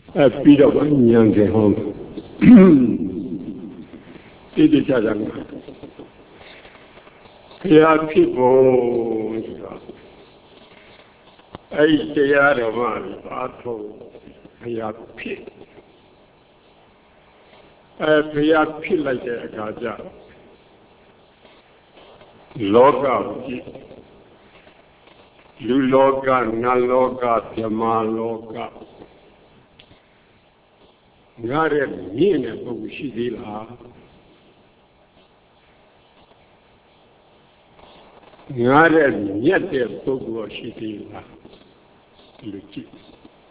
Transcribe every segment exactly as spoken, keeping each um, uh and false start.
အဲပြီးတော့ဉာဏ်ကဟောတိတိကျကျဘုရားဖြစ်ဖို့ဆိုတာအဲ့ဒီတရားတော်မှာဘာလို့ဘုရားဖြစ်အဲဘုရားဖြစ်လိုက်တဲ့အခါကျလောကကြီးလူလောကနတ်လောကဗြဟ္မာလောကငါရဲ့မြင့်တဲ့ပုဂ္ဂိုလ်ရှိသေးလားငါရဲ့မြတ်တဲ့ပုဂ္ဂိုလ်ရှိသေးလားလူကြည့်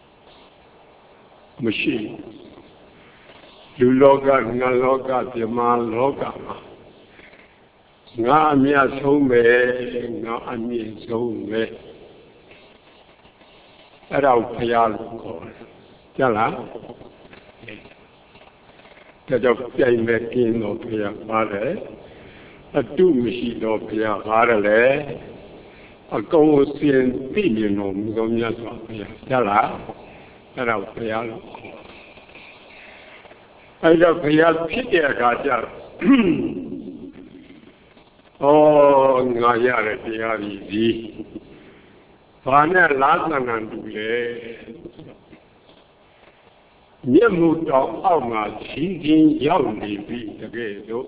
မရှိလူလောကနတ်လောကဗြဟ္မာလောကမှာငါအမြတ်ဆုံးပဲငါအမြင့်ဆုံးပဲအဲ့ဒါကိုဘုရားလို့ခေါ်တယ်ကြားလားဒါကြောင့်ပြိုင်မဲ့ကင်းတော်ဘုရားပါတယ်အတုမရှိတော့ဘုရားပါတယ်လေအကုန်ကိုစင်သိမြင်တော်မူသောမြတ်စွာဘုရားကြားလားအဲ့ဒါကိုဘုရားလို့ခေါ်အဲ့ဒါဘုရားဖြစ်တဲ့အခါကျတော့ဩငါရတဲ့တရားကြီးဒီဘာနဲ့လားသဏ္ဍာန်တူလဲမျက်မှုတောင်အောက်မှာရှိချင်းရောက်နေပြီတကယ်တော့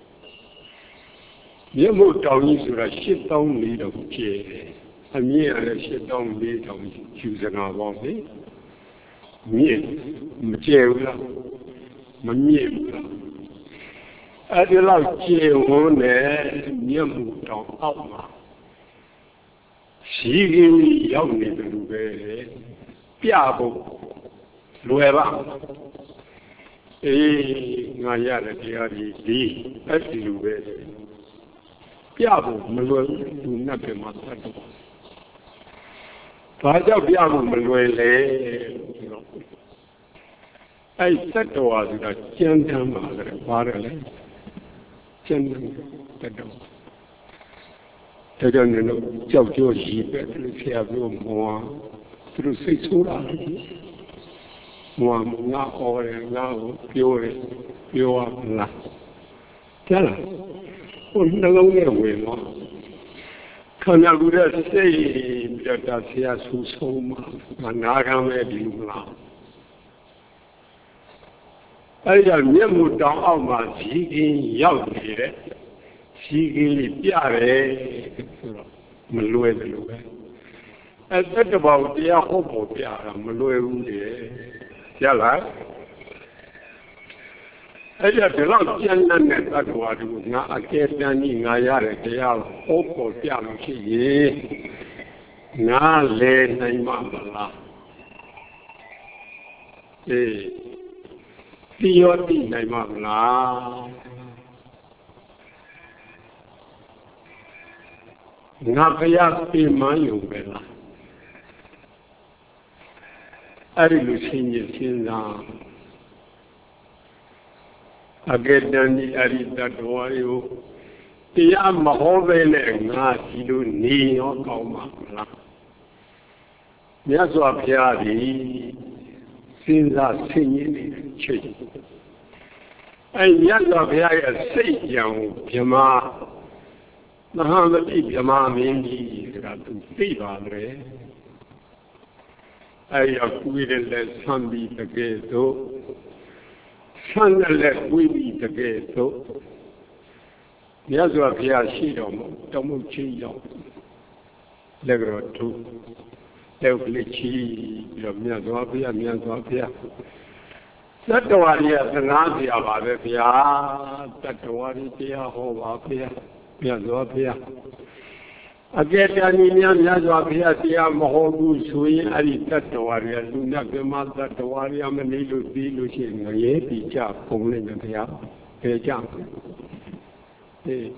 မျက်မှုတောင်ကြီးဆိုတာရှစ်သောင်းလေးတောင်ကျဲအမြင့်အဲ့ရှစ်သောင်းလေးတောင်ကျူစနာပေါ့လေမြင့်မကျဲဘူးလားမမြင့်ဘူးလားအဲ့ဒီလောက်ကျဲဝန်းနဲ့မျက်မှုတောင်အောက်မှာရှိခင်ရောက်နေတယ်လို့ပဲပြဖို့လွယ်ပါအေးငါရတဲ့တရားကြီးဒီအဲ့ဒီလိုပဲပြဖို့မလွယ်ဘူးနတ်ပြမှာသတ်တော့ဘာကြောင့်ပြဖို့မလွယ်လဲဆိုတော့အဲ့သတ္တဝါဆိုတာကြမ်းတမ်းပါလေပါတယ်လေကြမ်းတမ်းတတ်တော့ဒါကြောင့်လည်းကြောက်ကြောရှိပဲလို့ဆရာပြောမောသူတို့စိတ်ဆိုးတာမောငါအော်ရငါကိုပြောရပြောရမလားကြားလားဟိုနှလုံးနဲ့ဝင်တော့ခန္ဓာကိုယ်ရဲ့စိတ်ပြတ်တာဆရာဆူဆုံးမှာနာခံမဲ့ဒီလိုမလားအဲ့ဒါမျက်မှုတောင်အောက်မှာဇီးကင်းရောက်နေတဲ့ဇီးကင်းလေးပြတယ်ဆိုတော့မလွယ်တယ်လို့ပဲအဲ့တတဘောတရားဟောဖို့ပြတာမလွယ်ဘူးလေကြားလားအဲ့ဒါဒီလောက်ကျန်တဲ့တတ္တဝါတို့ငါအကဲတန်းကြီးငါရတဲ့တရားဟောဖို့ပြလို့ရှိရင်ငါလဲနိုင်မှာမလားအေးဒီရောသိနိုင်မှာမလားငါဘုရားပြေမန်းယူပဲလားအဲ့ဒီလိုရှင်းရရှင်းသားအကဲတန်ဒီအရိတ္တဝါယတရားမဟောပဲနဲ့ငါဒီလိုနေရောကောင်းမှာမလားမြတ်စွာဘုရားဒီစဉ်းစားဆင်ခြင်နေချိန်အဲမြတ်စွာဘုရားရဲ့စိတ်ကြံဗြဟ္မာမဟာမတိဗြဟ္မာမင်းကြီးကသူသိပါလေအဲဒီအကူရတဲ့ဆံပြီးတကယ်တော့ဆံလည်းဝိပြီးတကယ်တော့မြတ်စွာဘုရားရှိတော်မူတော်မူချင်းရောက်လက်တော်သူတောက်ကလေးချီပြီးတော့မြတ်စွာဘုရားမြတ်စွာဘုရားတတ္တဝါတွေကသနာစရာပါပဲဗျာတတ္တဝါတွေတရားဟောပါဗျာမြတ်စွာဘုရားအကဲတန်ကြီးများမြတ်စွာဘုရားတရားမဟောဘူးဆိုရင်အဲ့ဒီတတ္တဝါတွေကလူနဲ့ပြမတတ္တဝါတွေမနေလို့ပြီးလို့ရှိရင်ငရဲတိကြပုံနဲ့ဗျာဘယ်ကြအေး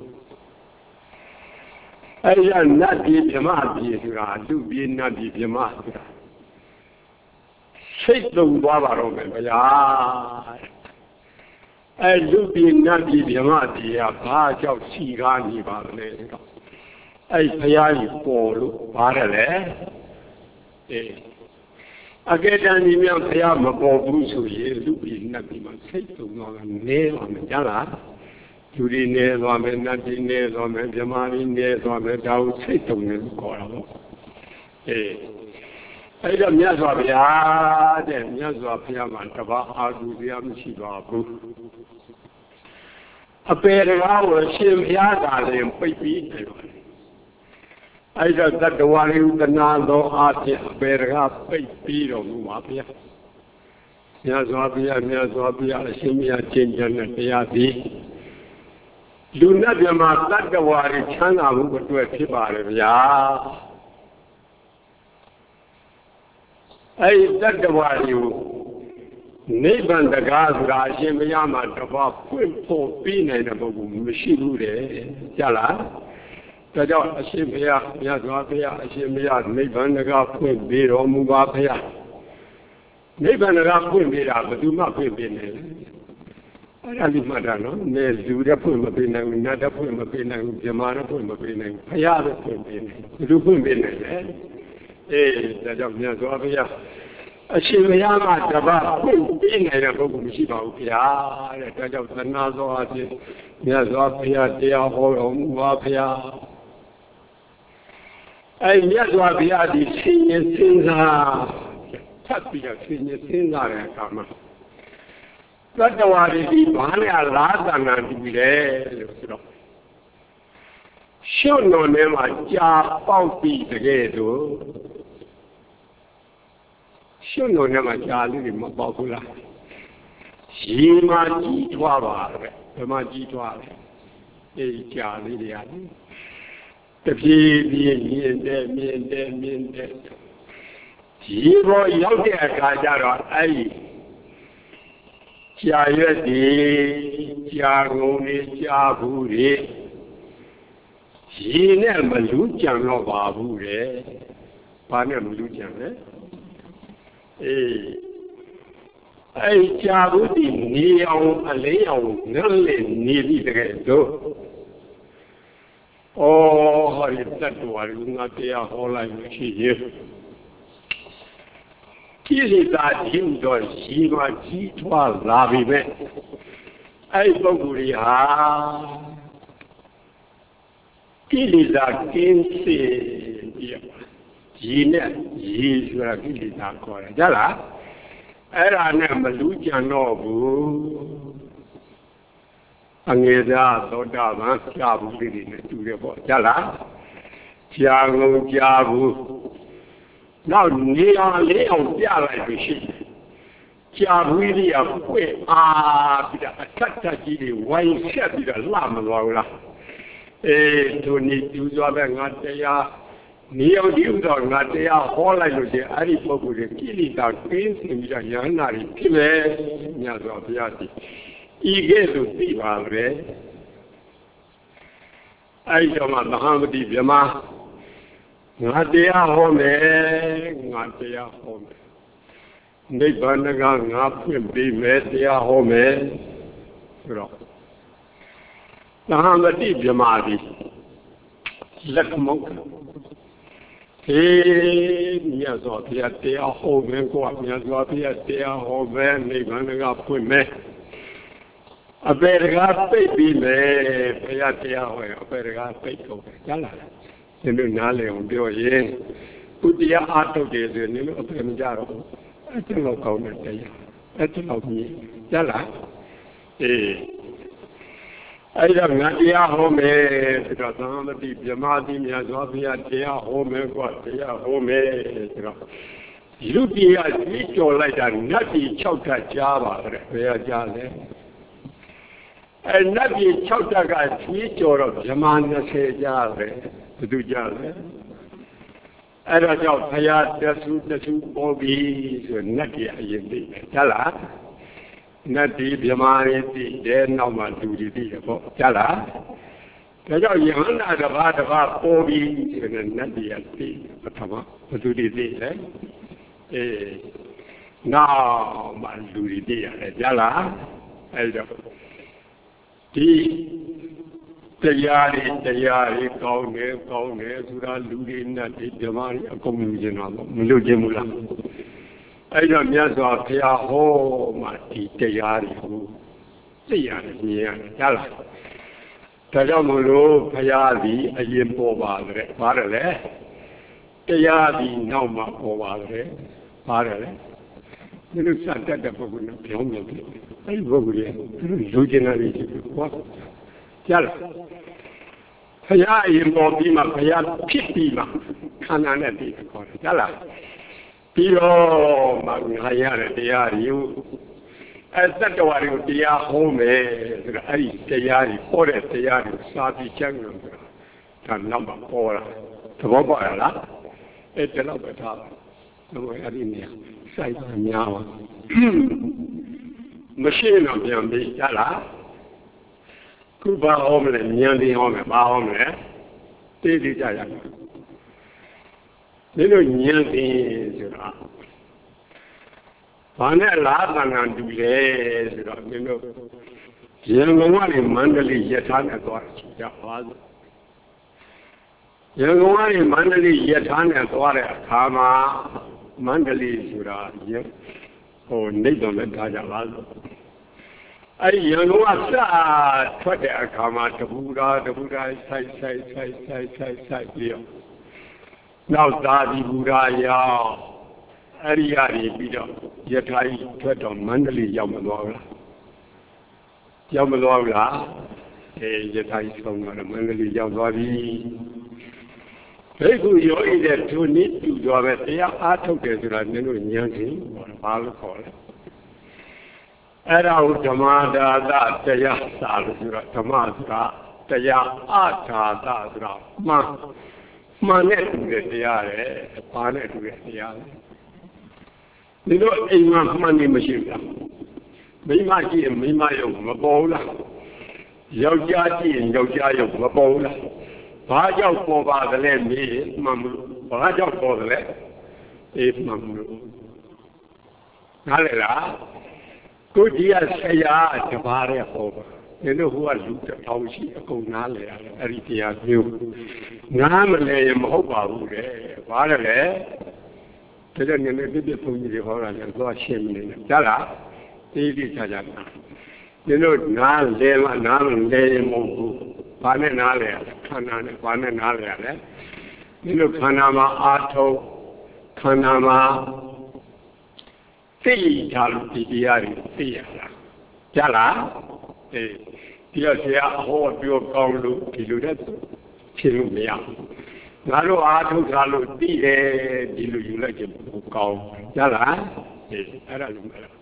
အဲ့ဒီနတ်ပြည်ဗြဟ္မာပြည်ဆိုတာလူပြည်နတ်ပြည်ဗြဟ္မာဆိုတာစိတ်လုံးသွားပါတော့မယ်ဗျာအဲ့လူပြည်နတ်ပြည်ဗြဟ္မာပြည်ကဘာကြောင့်စီကားနေပါလဲတော့အဲ့ဘုရားကြီးပေါ်လို့ပါတယ်လေအေးအကဲတမ်းဒီမြောက်ဖျားမပေါ်ဘူးဆိုရင်လူပြည်နတ်ပြည်မှာစိတ်တုံတော့ကနေပါမယ်ကြားလားလူတွေနေသွားမယ်နတ်ပြည်နေသွားမယ်ဗြဟ္မာပြည်နေသွားမယ်ဒါကိုစိတ်တုံနေလို့ခေါ်တာပေါ့အေးအဲ့တော့မြတ်စွာဘုရားတဲ့မြတ်စွာဘုရားမှာတပါးအာဟုတရားမရှိပါဘူးအပေတကားကိုရှင်ဘုရားသာလည်းပိတ်ပြီးတယ်အဲ့တော့တတ္တဝါတွေတနာသောအဖြစ်အပေတကားပိတ်ပြီးတော်မူပါဗျာမြတ်စွာဘုရားမြတ်စွာဘုရားအရှင်မြတ်ကျင့်ကြံတဲ့တရားသည်လူနတ်မြတ်တတ္တဝါတွေချမ်းသာမှုအတွက်ဖြစ်ပါတယ်ဗျာအဲ့ဒီတတ္တဝါတွေကိုနိဗ္ဗာန်တကားဆိုတာအရှင်ဘုရားမှာတပါးဖွင့်ဖို့ပြီးနိုင်တဲ့ပုဂ္ဂိုလ်မရှိဘူးတဲ့ကြားလားဒါကြောင့်အရှင်ဘုရားမြတ်စွာဘုရားအရှင်ဘုရားနိဗ္ဗာန်တကားဖွင့်ပေးတော်မူပါဘုရားနိဗ္ဗာန်တကားဖွင့်ပေးတာဘယ်သူမှဖွင့်ပေးနိုင်လဲအဲ့ဒါလေးမှတ်တာနော်နေလူတဲ့ဖွင့်မပေးနိုင်ဘူးနတ်တဲ့ဖွင့်မပေးနိုင်ဘူးဗြဟ္မာတဲ့ဖွင့်မပေးနိုင်ဘူးဘုရားပဲဖွင့်ပေးနိုင်ဘယ်သူဖွင့်ပေးနိုင်လဲအေးဒါကြောင့်မြတ်စွာဘုရားအရှင်ဘုရားကတပါးဖွင့်ပေးနိုင်တဲ့ပုဂ္ဂိုလ်မရှိပါဘူးဗျာတဲ့ဒါကြောင့်သနာသောအဖြစ်မြတ်စွာဘုရားတရားဟောတော်မူပါဗျာအဲ့မြတ်စွာဘုရားဒီဆင်းရဲစဉ်းစားထပ်ပြီးတော့ဆင်းရဲစဉ်းစားတဲ့အခါမှာတတ္တဝါတွေဒီဘာနဲ့လားတဏ္ဍာတူတယ်လို့ဆိုတော့ရှုပ်တော်ထဲမှာကြာပေါက်ပြီးတကယ်တော့ရှုပ်တော်ထဲမှာကြာလေးတွေမပေါက်ဘူးလားရေမှာကြီးထွားပါပဲဘယ်မှာကြီးထွားလဲအေးကြာလေးတွေရတယ်တဖြည်းဖြည်းမြင်တယ်မြင်တယ်မြင်တယ်ရေပေါ်ရောက်တဲ့အခါကျတော့အဲ့ဒီကြာရွက်တွေကြာငုံတွေကြာဘူးတွေရေနဲ့မလူးကြံတော့ပါဘူးတဲ့ဘာနဲ့မလူးကြံလဲအေးအဲ့ကြာဘူးဒီနေအောင်အလေးအောင်ငတ်လေနေပြီတကယ်တော့ဩဟောဒီတတ္တဝါတွေငါတရားဟောလိုက်လို့ရှိရဲ့ကိလေသာကျင့်တော့ရှိမှကြီးထွားလာပြီပဲအဲ့ပုဂ္ဂိုလ်တွေဟာကိလေသာကင်းစေပြီးရေနဲ့ရေဆိုတာကိလေသာခေါ်တယ်ကြားလားအဲ့ဒါနဲ့မလူးကြံတော့ဘူးအငယ်သားသောတာပန်ကြာဘူးလေးတွေနဲ့တူတယ်ပေါ့ကြားလားကြာငုံကြာဘူးနောက်နေအောင်လေးအောင်ပြလိုက်ပြီရှိကြာဘူးလေးကဖွင့်အားပြီးတော့အထက်ထက်ကြီးတွေဝိုင်းဆက်ပြီးတော့လှမသွားဘူးလားအေးသူနေသူသွားပဲငါတရားနေအောင်ဒီဥသောငါတရားဟောလိုက်လို့ချင်းအဲ့ဒီပုဂ္ဂိုလ်တွေကိလေသာကင်းစင်ပြီးတော့ယန္နာတွေဖြစ်မယ်မြတ်စွာဘုရားကြီးဤကဲ့သို့သိပါပဲအဲ့ဒီတော့မှသဟံပတိဗြဟ္မာငါတရားဟောမယ်ငါတရားဟောမယ်နိဗ္ဗာန်ကငါဖွင့်ပေးမယ်တရားဟောမယ်ဆိုတော့သဟံပတိဗြဟ္မာသည်လက္ခမုတ်ဟေးမြတ်စွာဘုရားတရားဟောမယ်ကွာမြတ်စွာဘုရားတရားဟောမယ်နိဗ္ဗာန်ကဖွင့်မယ်အပေတကားပိတ်ပြီးမယ်ဘုရားတရားဟောရင်အပေတကားပိတ်ကုန်တယ်ကြားလားနင်တို့နားလည်အောင်ပြောရင်ဥတရားအားထုတ်တယ်ဆိုရင်နင်တို့အပေမကြတော့အဲ့ဒါတော့ကောင်းတဲ့တရားအဲ့ဒါတော့မြင်ကြားလားအေးအဲ့ဒါငါတရားဟောမယ်ဆိုတော့သမ္မတိဗြဟ္မာတိမြတ်စွာဘုရားတရားဟောမယ်ကွာတရားဟောမယ်ဆိုတော့လူတရားကြီးကြော်လိုက်တာနတ်ကြီး၆ထပ်ကြားပါတဲ့ဘယ်ကကြားလဲအဲနတ်ကြီး၆ထပ်ကကြီးကြော်တော့ဗြဟ္မာ၂၀ကြားပဲဘယ်သူကြားလဲအဲ့တော့ကြောင့်ဘုရားတဆူတဆူပေါ်ပြီးဆိုနတ်ကြီးအရင်သိတယ်ကြားလားနတ်ဒီဗြဟ္မာရီတိတဲ့နောက်မှလူတွေသိတယ်ပေါ့ကြားလားဒါကြောင့်ယဟန္တာတစ်ပါးတစ်ပါးပေါ်ပြီးဆိုတဲ့နတ်ဒီကသိပထမဘယ်သူတွေသိလဲအေးနောက်မှလူတွေသိရတယ်ကြားလားအဲ့တော့ဒီတရားတွေတရားတွေကောင်းတယ်ကောင်းတယ်ဆိုတာလူတွေနတ်တွေဗြဟ္မာရီအကုန်လူကျင်တော့မလူကျင်ဘူးလားအဲ့တော့မြတ်စွာဘုရားဟောမှဒီတရားတွေကိုသိရတယ်မြင်ရတယ်ကြားလားဒါကြောင့်မို့လို့ဘုရားသည်အရင်ပေါ်ပါတယ်ပါတယ်လေတရားသည်နောက်မှပေါ်ပါတယ်ပါတယ်လေဒီလိုစတတ်တဲ့ပုဂ္ဂိုလ်နဲ့ပြောင်းပြန်ပြီအဲ့ဒီပုဂ္ဂိုလ်ရဲ့သူတို့လူကျင်တာတွေရှိတယ်ဟောကြားလားဘုရားအရင်ပေါ်ပြီးမှဘုရားဖြစ်ပြီးမှခန္ဓာနဲ့တည်ခေါ်တယ်ကြားလားပြီးတော့မှငါရတဲ့တရားတွေကိုအဲတတ္တဝါတွေကိုတရားဟောမယ်ဆိုတော့အဲ့ဒီတရားတွေဟောတဲ့တရားတွေစာပြီးချမ်းလို့ဆိုတာဒါနောက်မှပေါ်လာသဘောပေါက်ရလားအဲ့ဒါတော့ပဲထားပါတော့အဲ့ဒီနေရာစိုက်ပါများပါမရှိတော့ပြန်ပြီးကြလားခုဘာဟောမလဲဉာဏ်ပြီးဟောမယ်ဘာဟောမလဲသိသိကြရမယ်ဒီလိုဉာဏ်ပြီးဆိုတာဘာနဲ့လားတန်ခံတူလဲဆိုတော့မင်းတို့ရန်ကုန်ကနေမန္တလေးရထားနဲ့သွားကြပါစို့ရန်ကုန်ကနေမန္တလေးရထားနဲ့သွားတဲ့အခါမှာမန္တလေးဆိုတာဟိုနေတော်လည်းထားကြပါစို့အဲ့ဒီရန်ကုန်ကစထွက်တဲ့အခါမှာတပူရာတပူရာဆိုင်ဆိုင်ဆိုင်ဆိုင်ဆိုင်ဆိုင်ပြီးတော့နောက်သာဒီဘူရာရောက်အဲ့ဒီကနေပြီးတော့ရထားကြီးထွက်တော့မန္တလေးရောက်မသွားဘူးလားရောက်မသွားဘူးလားအဲရထားကြီးဆုံးတော့မန္တလေးရောက်သွားပြီဘိက္ခုယောဤတဲ့သူနည်းတူသွားပဲတရားအားထုတ်တယ်ဆိုတာနင်တို့ဉာဏ်ရှင်ဘာလို့ခေါ်လဲအဲ့ဒါကိုဓမ္မဒါသတရားစာလို့ဆိုတာဓမ္မစာတရားအထာသဆိုတာမှန်မှန်နဲ့တူတဲ့တရားလေဘာနဲ့တူတဲ့တရားလဲဒီတော့အိမ်မှာမှန်နေမရှိဘူးလားမိမကြည့်ရင်မိမရုပ်မပေါ်ဘူးလားယောက်ျားကြည့်ရင်ယောက်ျားရုပ်မပေါ်ဘူးလားဘာကြောင့်ပေါ်ပါသလဲမေးမှန်မလို့ဘာကြောင့်ပေါ်သလဲအေးမှန်မလို့နားလည်လားကိုကြီးကဆရာတပါးရဲ့ဟောပါဒီလိုဟိုကလူတစ်ထောင်ရှိအကုန်နားလည်ရတယ်အဲ့ဒီတရားမျိုးနားမလဲရင်မဟုတ်ပါဘူးလေဘာလဲလဲဒါကြောင့်နည်းနည်းပြည့်ပြည့်ဘုန်းကြီးတွေဟောတာလည်းသွားရှင်းမနေနဲ့ကြားလားသိသိချာချာနာဒီလိုနားလဲမှနားမလဲရင်မဟုတ်ဘူးဘာနဲ့နားလဲရလဲခန္ဓာနဲ့ဘာနဲ့နားလဲရလဲဒီလိုခန္ဓာမှာအာထုံခန္ဓာမှာသိထားလို့ဒီတရားတွေသိရလားကြားလားအေးဒီတော့ဆရာဟောပြောကောင်းလို့ဒီလိုတဲ့ဖြစ်လို့မရဘူးငါတို့အားထုတ်ထားလို့သိတယ်ဒီလိုယူလိုက်ခြင်းပိုကောင်းကြားလားအေးအဲ့ဒါလိုမလား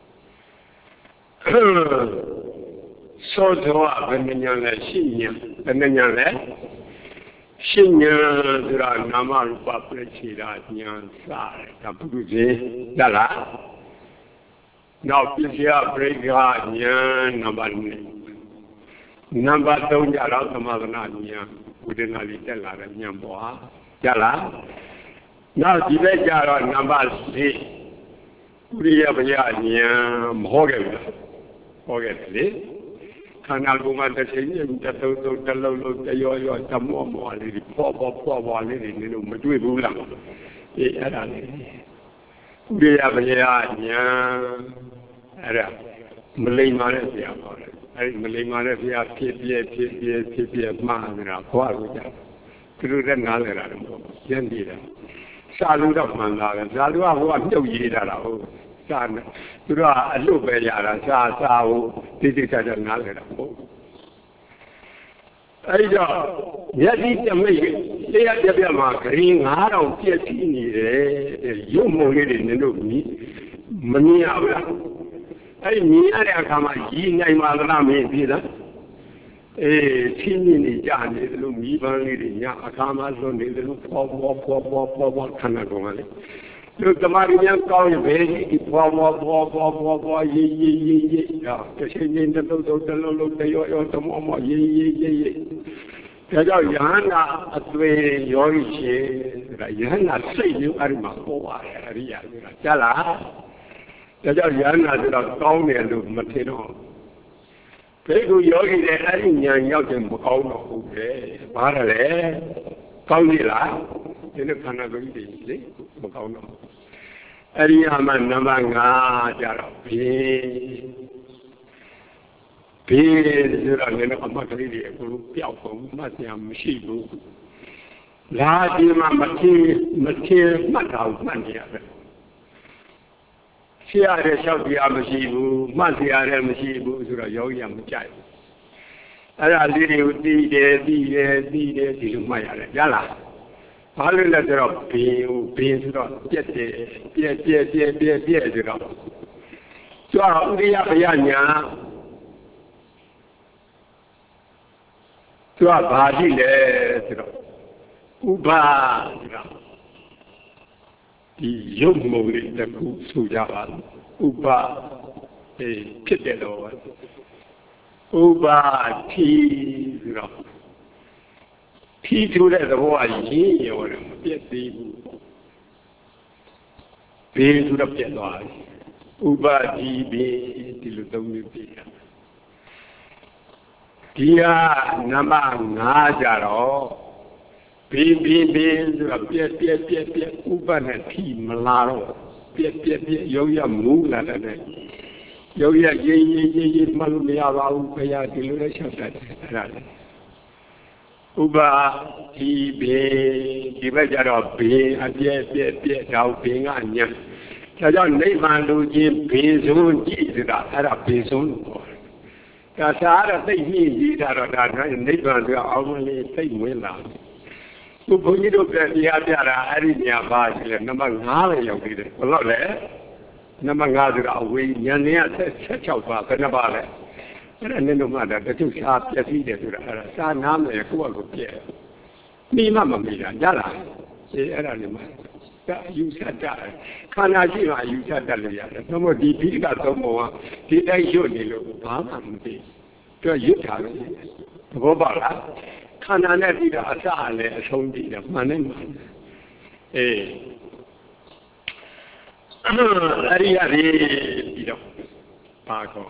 သောတော်ဘယ်နှညာလဲရှင်းညာဘယ်နှညာလဲရှင်းညာဆိုတာနာမရူပပြည့်ချီတာညာစားတယ်ဒါပုဂ္ဂိုလ်ကြီးကြားလားနောက်ပစ္စယပရိက္ခဉာဏ်နံပါတ်နှစ်နံပါတ်သုံးကြတော့သမသနာဉာဏ်ဝိဒနာလေးတက်လာတဲ့ဉာဏ်ပေါ်ဟာကြားလားနောက်ဒီဘက်ကျတော့နံပါတ်လေးဥရိယပယဉာဏ်မဟုတ်ခဲ့ဘူးလားဟောခဲ့တယ်လေခန္ဓာကိုယ်မှာတစ်ချိန်တစ်သုံးသုံးတစ်လုံးလုံးတရောရောတမောမောလေးပေါ်ပေါ်ပေါ်ပေါ်လေးတွေနင်တို့မတွေ့ဘူးလားအေးအဲ့ဒါလေးဥရိယပယဉာဏ်အဲ့ဒါမလိမ္မာတဲ့ဆရာဟောတယ်အဲ့ဒီမလိမ္မာတဲ့ဆရာဖြစ်ပြဖြစ်ပြဖြစ်ပြမှားနေတာဘွားကိုကြသူတို့လည်းနားလည်တာတော့မဟုတ်ဘူးကျန်သေးတယ်စာလို့တော့မှန်တာပဲစာလို့ကဟိုကမြုပ်ရေးတာလားဟုတ်စာနဲ့သူတို့ကအလွတ်ပဲရတာစာစာဟိုတိတိကျကျနားလည်တာဟုတ်အဲ့တော့မျက်စိတမိတ်တရားပြပြမှာဂရီငါးတောင်ပြည့်စည်နေတယ်ရုပ်မုံလေးတွေနင်တို့မမြင်ရဘူးလားအဲ့မြင်ရတဲ့အခါမှာကြီးနိုင်ပါသလားမင်းပြည်လားအေးချင်းချင်းနေကြနေတယ်လို့မိဘလေးတွေညအခါမှာလွန်နေတယ်လို့ပေါ်ပေါ်ပေါ်ပေါ်ပေါ်ပေါ်ခဏကုန်လေသူတမာရီများကောင်းရင်ဘယ်ဒီပေါ်ပေါ်ပေါ်ပေါ်ပေါ်ပေါ်ရေးရေးရေးရေးတော့တစ်ချိန်ချင်းတစ်လုံးလုံးတစ်လုံးလုံးတရောရောတမောမောရေးရေးရေးရေးဒါကြောင့်ယဟန္တာအသွေးယောဂီရှင်ဆိုတာယဟန္တာစိတ်မျိုးအဲ့ဒီမှာပေါ်ပါတယ်အရိယာဆိုတာကြားလားဒါကြောင့်ယဟန္တာဆိုတော့ကောင်းတယ်လို့မထင်တော့ဘိက္ခုယောဂီလည်းအဲ့ဒီဉာဏ်ရောက်တယ်မကောင်းတော့ဘူးပဲဘာလဲကောင်းပြီလားဒီလိုခန္ဓာကိုယ်ကြီးလေမကောင်းတော့အရိယာမနံပါတ်၅ကြတော့ဘေးဘေးဆိုတော့လည်းအမှတ်ကလေးတွေအကုန်လုံးပျောက်ကုန်မှတ်စရာမရှိဘူးလာဒီမှာမထင်မထင်မှတ်တာကိုမှတ်နေရတယ်ဆရာရဲ့လျှောက်တရားမရှိဘူးမှတ်စရာလည်းမရှိဘူးဆိုတော့ယောဂီကမကြိုက်ဘူးအဲ့ဒါလေးတွေကိုသိတယ်သိတယ်သိတယ်ဒီလိုမှတ်ရတယ်ရလားဘာလို့လဲဆိုတော့ဘင်းကိုဘင်းဆိုတော့ပြက်တယ်ပြက်ပြက်ပြက်ပြက်ပြက်ဆိုတော့ကျတော့ဥရိယဘယညာကျတော့ဘာရှိလဲဆိုတော့ဥပါဆိုတော့ဒီရုပ်မုံလေးတစ်ခုဆိုကြပါဥပါအေးဖြစ်တယ်တော့ဥပါတိဆိုတော့ဖြီးထူတဲ့သဘောကရင်းရောတယ်မပြတ်သေးဘူးဘေးဆိုတော့ပြတ်သွားတယ်ဥပါတိဘေးဒီလိုသုံးမျိုးပြရဒီဟာနံပါတ်၅ကြတော့ဘေးဘေးဘေးဆိုတော့ပြက်ပြက်ပြက်ပြက်ဥပါနဲ့ထိမလာတော့ပြက်ပြက်ပြက်ရုပ်ရမူးလာတယ်ရုပ်ရရေးရေးရေးရေးမလို့မရပါဘူးဘုရားဒီလိုလည်းချက်တတ်တယ်အဲ့ဒါလေဥပါဒီဘေဒီဘက်ကြတော့ဘေအပြည့်ပြည့်ပြည့်တော့ဘေကညံဒါကြောင့်နိဗ္ဗာန်လူချင်းဘေဆုံးကြည့်ဆိုတာအဲ့ဒါဘေဆုံးလို့ခေါ်တယ်ဒါစားတော့သိညှိကြီးတာတော့ဒါနိဗ္ဗာန်ဆိုအောင်မလေးသိဝင်လာသူဘုန်းကြီးတို့ပြန်ပြပြတာအဲ့ဒီနေရာပါရှိလဲနံပါတ်၅ပဲရောက်သေးတယ်ဘယ်တော့လဲနံပါတ်၅ဆိုတာအဝေးဉာဏ်နဲ့ဆက်၆ပါးဘယ်နှပါလဲအဲ့ဒါနည်းတော့မှဒါတချို့ရှားပြည့်စည်တယ်ဆိုတာအဲ့ဒါစာနာမယ်ကိုယ့်အကိုပြည့်မိမမမိတာရလားဒီအဲ့ဒါလေးမှဒါယူဆတတ်ခန္ဓာရှိမှယူဆတတ်လို့ရတယ်ဘုမို့ဒီပိဋကသုံးပုံကဒီတိုင်းရွတ်နေလို့ဘာမှမသိသူကရွတ်တာပဲသဘောပေါက်လားခန္ဓာနဲ့ပြီးတော့အစလည်းအဆုံးတည်တယ်မှန်နေမှန်အေးအရိယာတွေပြီးတော့ပါကော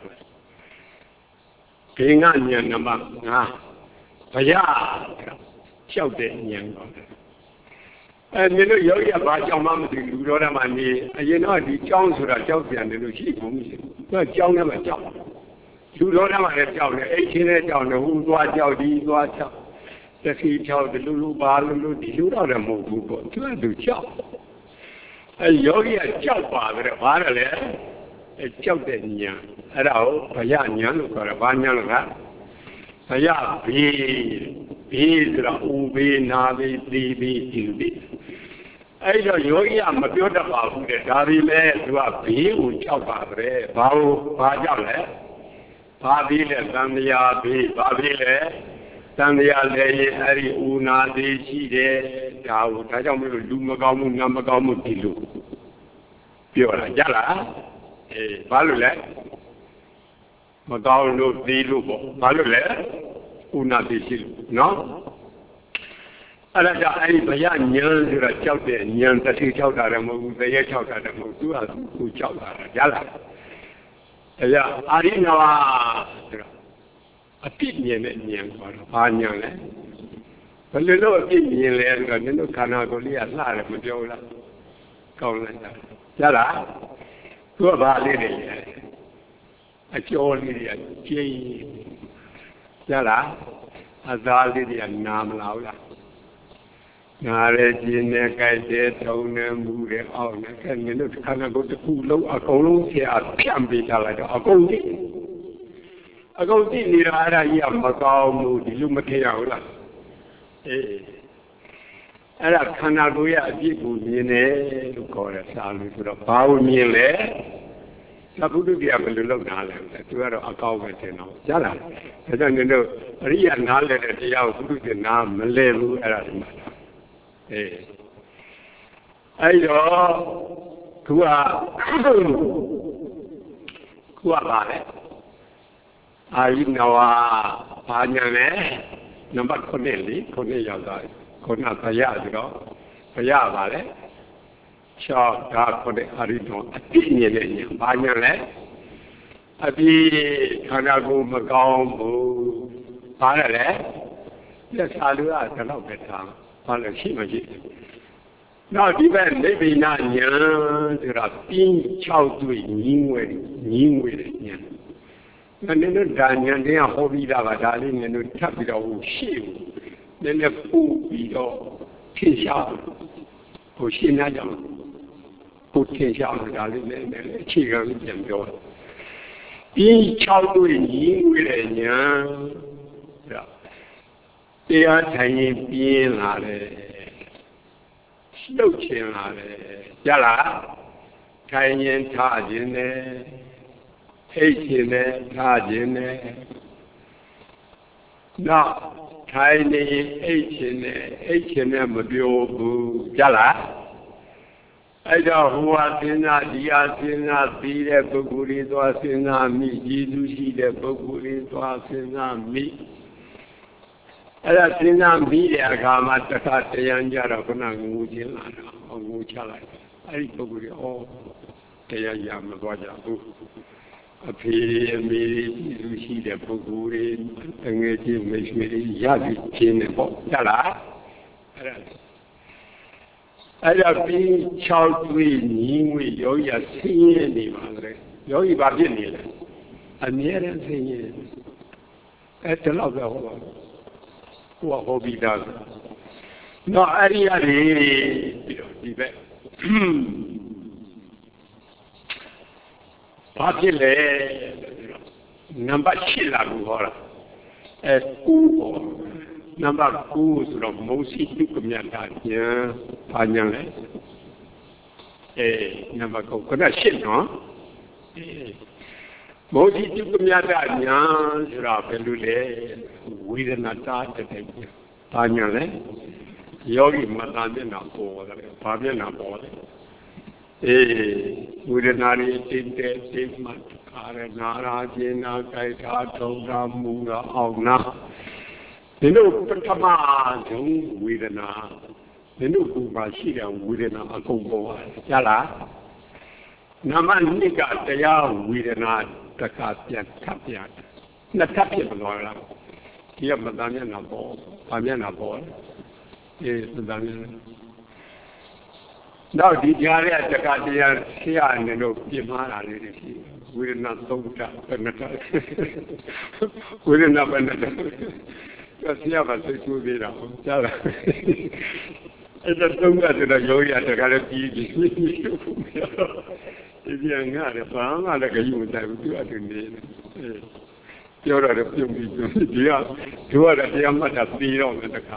ဘေငါဉာဏ်နံပါတ်၅ဘယလျှောက်တဲ့ဉာဏ်ကောအဲမြင်လို့ယောဂီကဘာကြောင့်မှမသိလူတော်တယ်မှနေအရင်တော့ဒီကြောင်းဆိုတာကြောက်ပြန်တယ်လို့ရှိကုန်ပြီသူကကြောင်းနဲ့မှကြောက်လူတော်တယ်မှလည်းကြောက်တယ်အိတ်ချင်းနဲ့ကြောက်တယ်ဟိုသွားကြောက်ဒီသွားကြောက်တခီကြောက်တယ်လူလူပါလူလူဒီလူတော့လည်းမဟုတ်ဘူးပေါ့သူကသူကြောက်အဲယောဂီကကြောက်ပါတယ်ဘာလဲလဲအဲကြောက်တဲ့ဉာဏ်အဲ့ဒါကိုဘယဉာဏ်လို့ခေါ်တယ်ဘာဉာဏ်လဲကဘယဘေးဘေးဆိုတော့ဥဘေးနာဘေးသေဘေးဒီဘေးအဲ့တော့ယောဂီကမပြောတတ်ပါဘူးတဲ့ဒါပေမဲ့သူကဘေးကိုကြောက်ပါတယ်ဘာလို့ဘာကြောက်လဲဘာဘေးလဲသံဃာဘေးဘာဘေးလဲသံဃာလည်းရင်အဲ့ဒီဥနာသေးရှိတယ်ဒါကိုဒါကြောင့်မလို့လူမကောင်းမှုငါမကောင်းမှုဒီလိုပြောတာကြလားအေးဘာလို့လဲမကောင်းလို့သေးလို့ပေါ့ဘာလို့လဲဥနာသေးရှိလို့နော်အဲ့ဒါကြောင့်အဲ့ဒီဘယဉာဏ်ဆိုတာကြောက်တဲ့ဉာဏ်တစ်ထိကြောက်တာလည်းမဟုတ်ဘူးတရေကြောက်တာလည်းမဟုတ်သူကသူကြောက်တာကြလားအဲ့ဒါအာရိနဝဆိုတာအပြစ်မြင်တဲ့ဉာဏ်ခေါ်တော့ဘာဉာဏ်လဲဘယ်လိုလို့အပြစ်မြင်လဲဆိုတော့နင်တို့ခန္ဓာကိုယ်လေးကလှတယ်မပြောလားကောင်းလိုက်တာကြလားသူကဘာလေးတွေလဲအကျော်လေးတွေကကျင်းကြလားအသားလေးတွေကနာမလားဟုတ်လားနားရဲကျင်းနေကြိုက်တဲ့ထုံနေမှုတွေအောက်နဲ့အဲ့နင်တို့ခန္ဓာကိုယ်တစ်ခုလုံးအကုန်လုံးဆရာဖြန့်ပေးထားလိုက်တော့အကုန်သိအကုန်သိနေတာအဲ့ဒါကြီးကမကောင်းဘူးဒီလိုမထင်ရဘူးလားအေးအဲ့ဒါခန္ဓာကိုယ်ရဲ့အပြစ်ကိုမြင်တယ်လို့ခေါ်တယ်စာလို့ဆိုတော့ဘာကိုမြင်လဲသဗ္ဗုဒ္ဓတရားဘယ်လိုလုပ်နားလဲသူကတော့အကောင်းပဲထင်တော့ကြားလားဒါကြောင့်နင်တို့အရိယာနားလဲတဲ့တရားကိုဘုဒ္ဓရှင်နားမလဲဘူးအဲ့ဒါဒီမှာအေးအဲ့တော့သူကသူကပါလေအာရိနဝဘာညာလဲနံပါတ်ခုနှစ်လေခုနှစ်ရောက်သွားခုနဘယဆိုတော့ဘယပါလေချောက်ဒါခုနှစ်အာရိနောအတိမြင်တဲ့ညာဘာညာလဲအပြည့်ခန္ဓာကိုယ်မကောင်းဘူးဘာလဲလဲလက်စာလူကဒီလောက်ပဲထားဘာလဲရှိမရှိနောက်ဒီဘက်နိဗ္ဗာန်ဉာဏ်ဆိုတာပြင်း၆တွေ့ညီငွေညီငွေတဲ့ဉာဏ်နည်းနည်းဒါဉာဏ်တရားဟောပြီးတာပါဒါလေးနည်းနည်းထပ်ပြီးတော့ရှေ့ကိုနည်းနည်းပို့ပြီးတော့ထင်ရှားဟိုရှင်းရကြမှာပို့ထင်ရှားဒါလေးနည်းနည်းအခြေခံပြန်ပြောပြင်း၆တွေ့ညီငွေတဲ့ဉာဏ်တရားထိုင်ရင်ပြင်းလာတယ်လှုပ်ခြင်းလာတယ်ကြလားထိုင်ရင်ထားခြင်းနဲ့အိတ်ခြင်းနဲ့ထားခြင်းနဲ့နောက်ထိုင်နေအိတ်ခြင်းနဲ့အိတ်ခြင်းနဲ့မပြောဘူးကြလားအဲ့တော့ဟိုဟာစဉ်းစားဒီဟာစဉ်းစားပြီးတဲ့ပုဂ္ဂိုလ်တွေသွားစဉ်းစားမိကျေးဇူးရှိတဲ့ပုဂ္ဂိုလ်တွေသွားစဉ်းစားမိအဲ့ဒါစဉ်းစားပြီးတဲ့အခါမှာတခါတရံကြတော့ခုနငိုခြင်းလာတာငိုချလိုက်အဲ့ဒီပုဂ္ဂိုလ်တွေဩတရားရမသွားကြဘူးအဖေအမေပြည်သူရှိတဲ့ပုဂ္ဂိုလ်တွေအငယ်ချင်းမိတ်ဆွေတွေရပြီချင်းနေပေါ့ဟုတ်လားအဲ့ဒါအဲ့ဒါပြီး၆တွေ့ညီငွေယောဂီဆင်းရဲနေပါလေယောဂီဘာဖြစ်နေလဲအမြဲတမ်းဆင်းရဲအဲ့ဒါတော့ပဲဟောပါဟိုဟောပြီးသားနော်အဲ့ဒီအရေးပြီးတော့ဒီဘက်ဘာဖြစ်လဲနံပါတ်၈လာကိုဟောတာအဲကူပေါ့နံပါတ်၉ဆိုတော့မုံစီတုကမြတ်တာညာဘာညာလဲအဲနံပါတ်၉ကန၈နော်အဲမုံစီတုကမြတ်တာညာဆိုတာဘယ်လိုလဲဝေဒနာတာတဲ့ဘာညာလဲယောဂီမတန်မျက်နှာပေါ်တယ်ဘာမျက်နှာပေါ်တယ်အေးဝေဒနာတွေတင်းတဲ့စိတ်မှကာရနာရာကျင်နာကြိုက်တာထုံတာမူတာအောင်နာဒီလိုပထမဆုံးဝေဒနာဒီလိုကိုပါရှိတဲ့ဝေဒနာအကုန်ပေါ်ရလားနမနိကတရားဝေဒနာတခါပြန်ထပ်ပြန်နှစ်ထပ်ဖြစ်မလို့လားဒီကမတန်မျက်နှာပေါ်ဘာမျက်နှာပေါ်အေးမတန်မျက်နှာနောက်ဒီကြားရတခါတရားဆရာနေလို့ပြင်မာတာလေးတွေရှိဝေဒနာသုံးတာဘယ်နဲ့ဝေဒနာဘယ်နဲ့ဆရာကသိဆိုသေးတာကြားလားအဲ့ဒါသုံးတာဆိုတော့ယောဂီတခါလည်းပြီးပြီးဒီပြန်ငါလည်းဘာမှလည်းကြည့်မတိုင်ဘူးသူအတူနေပြောရတယ်ပြုံးပြီးပြုံးဒီကတို့ရတရားမှတ်တာပြီးတော့မယ်တခါ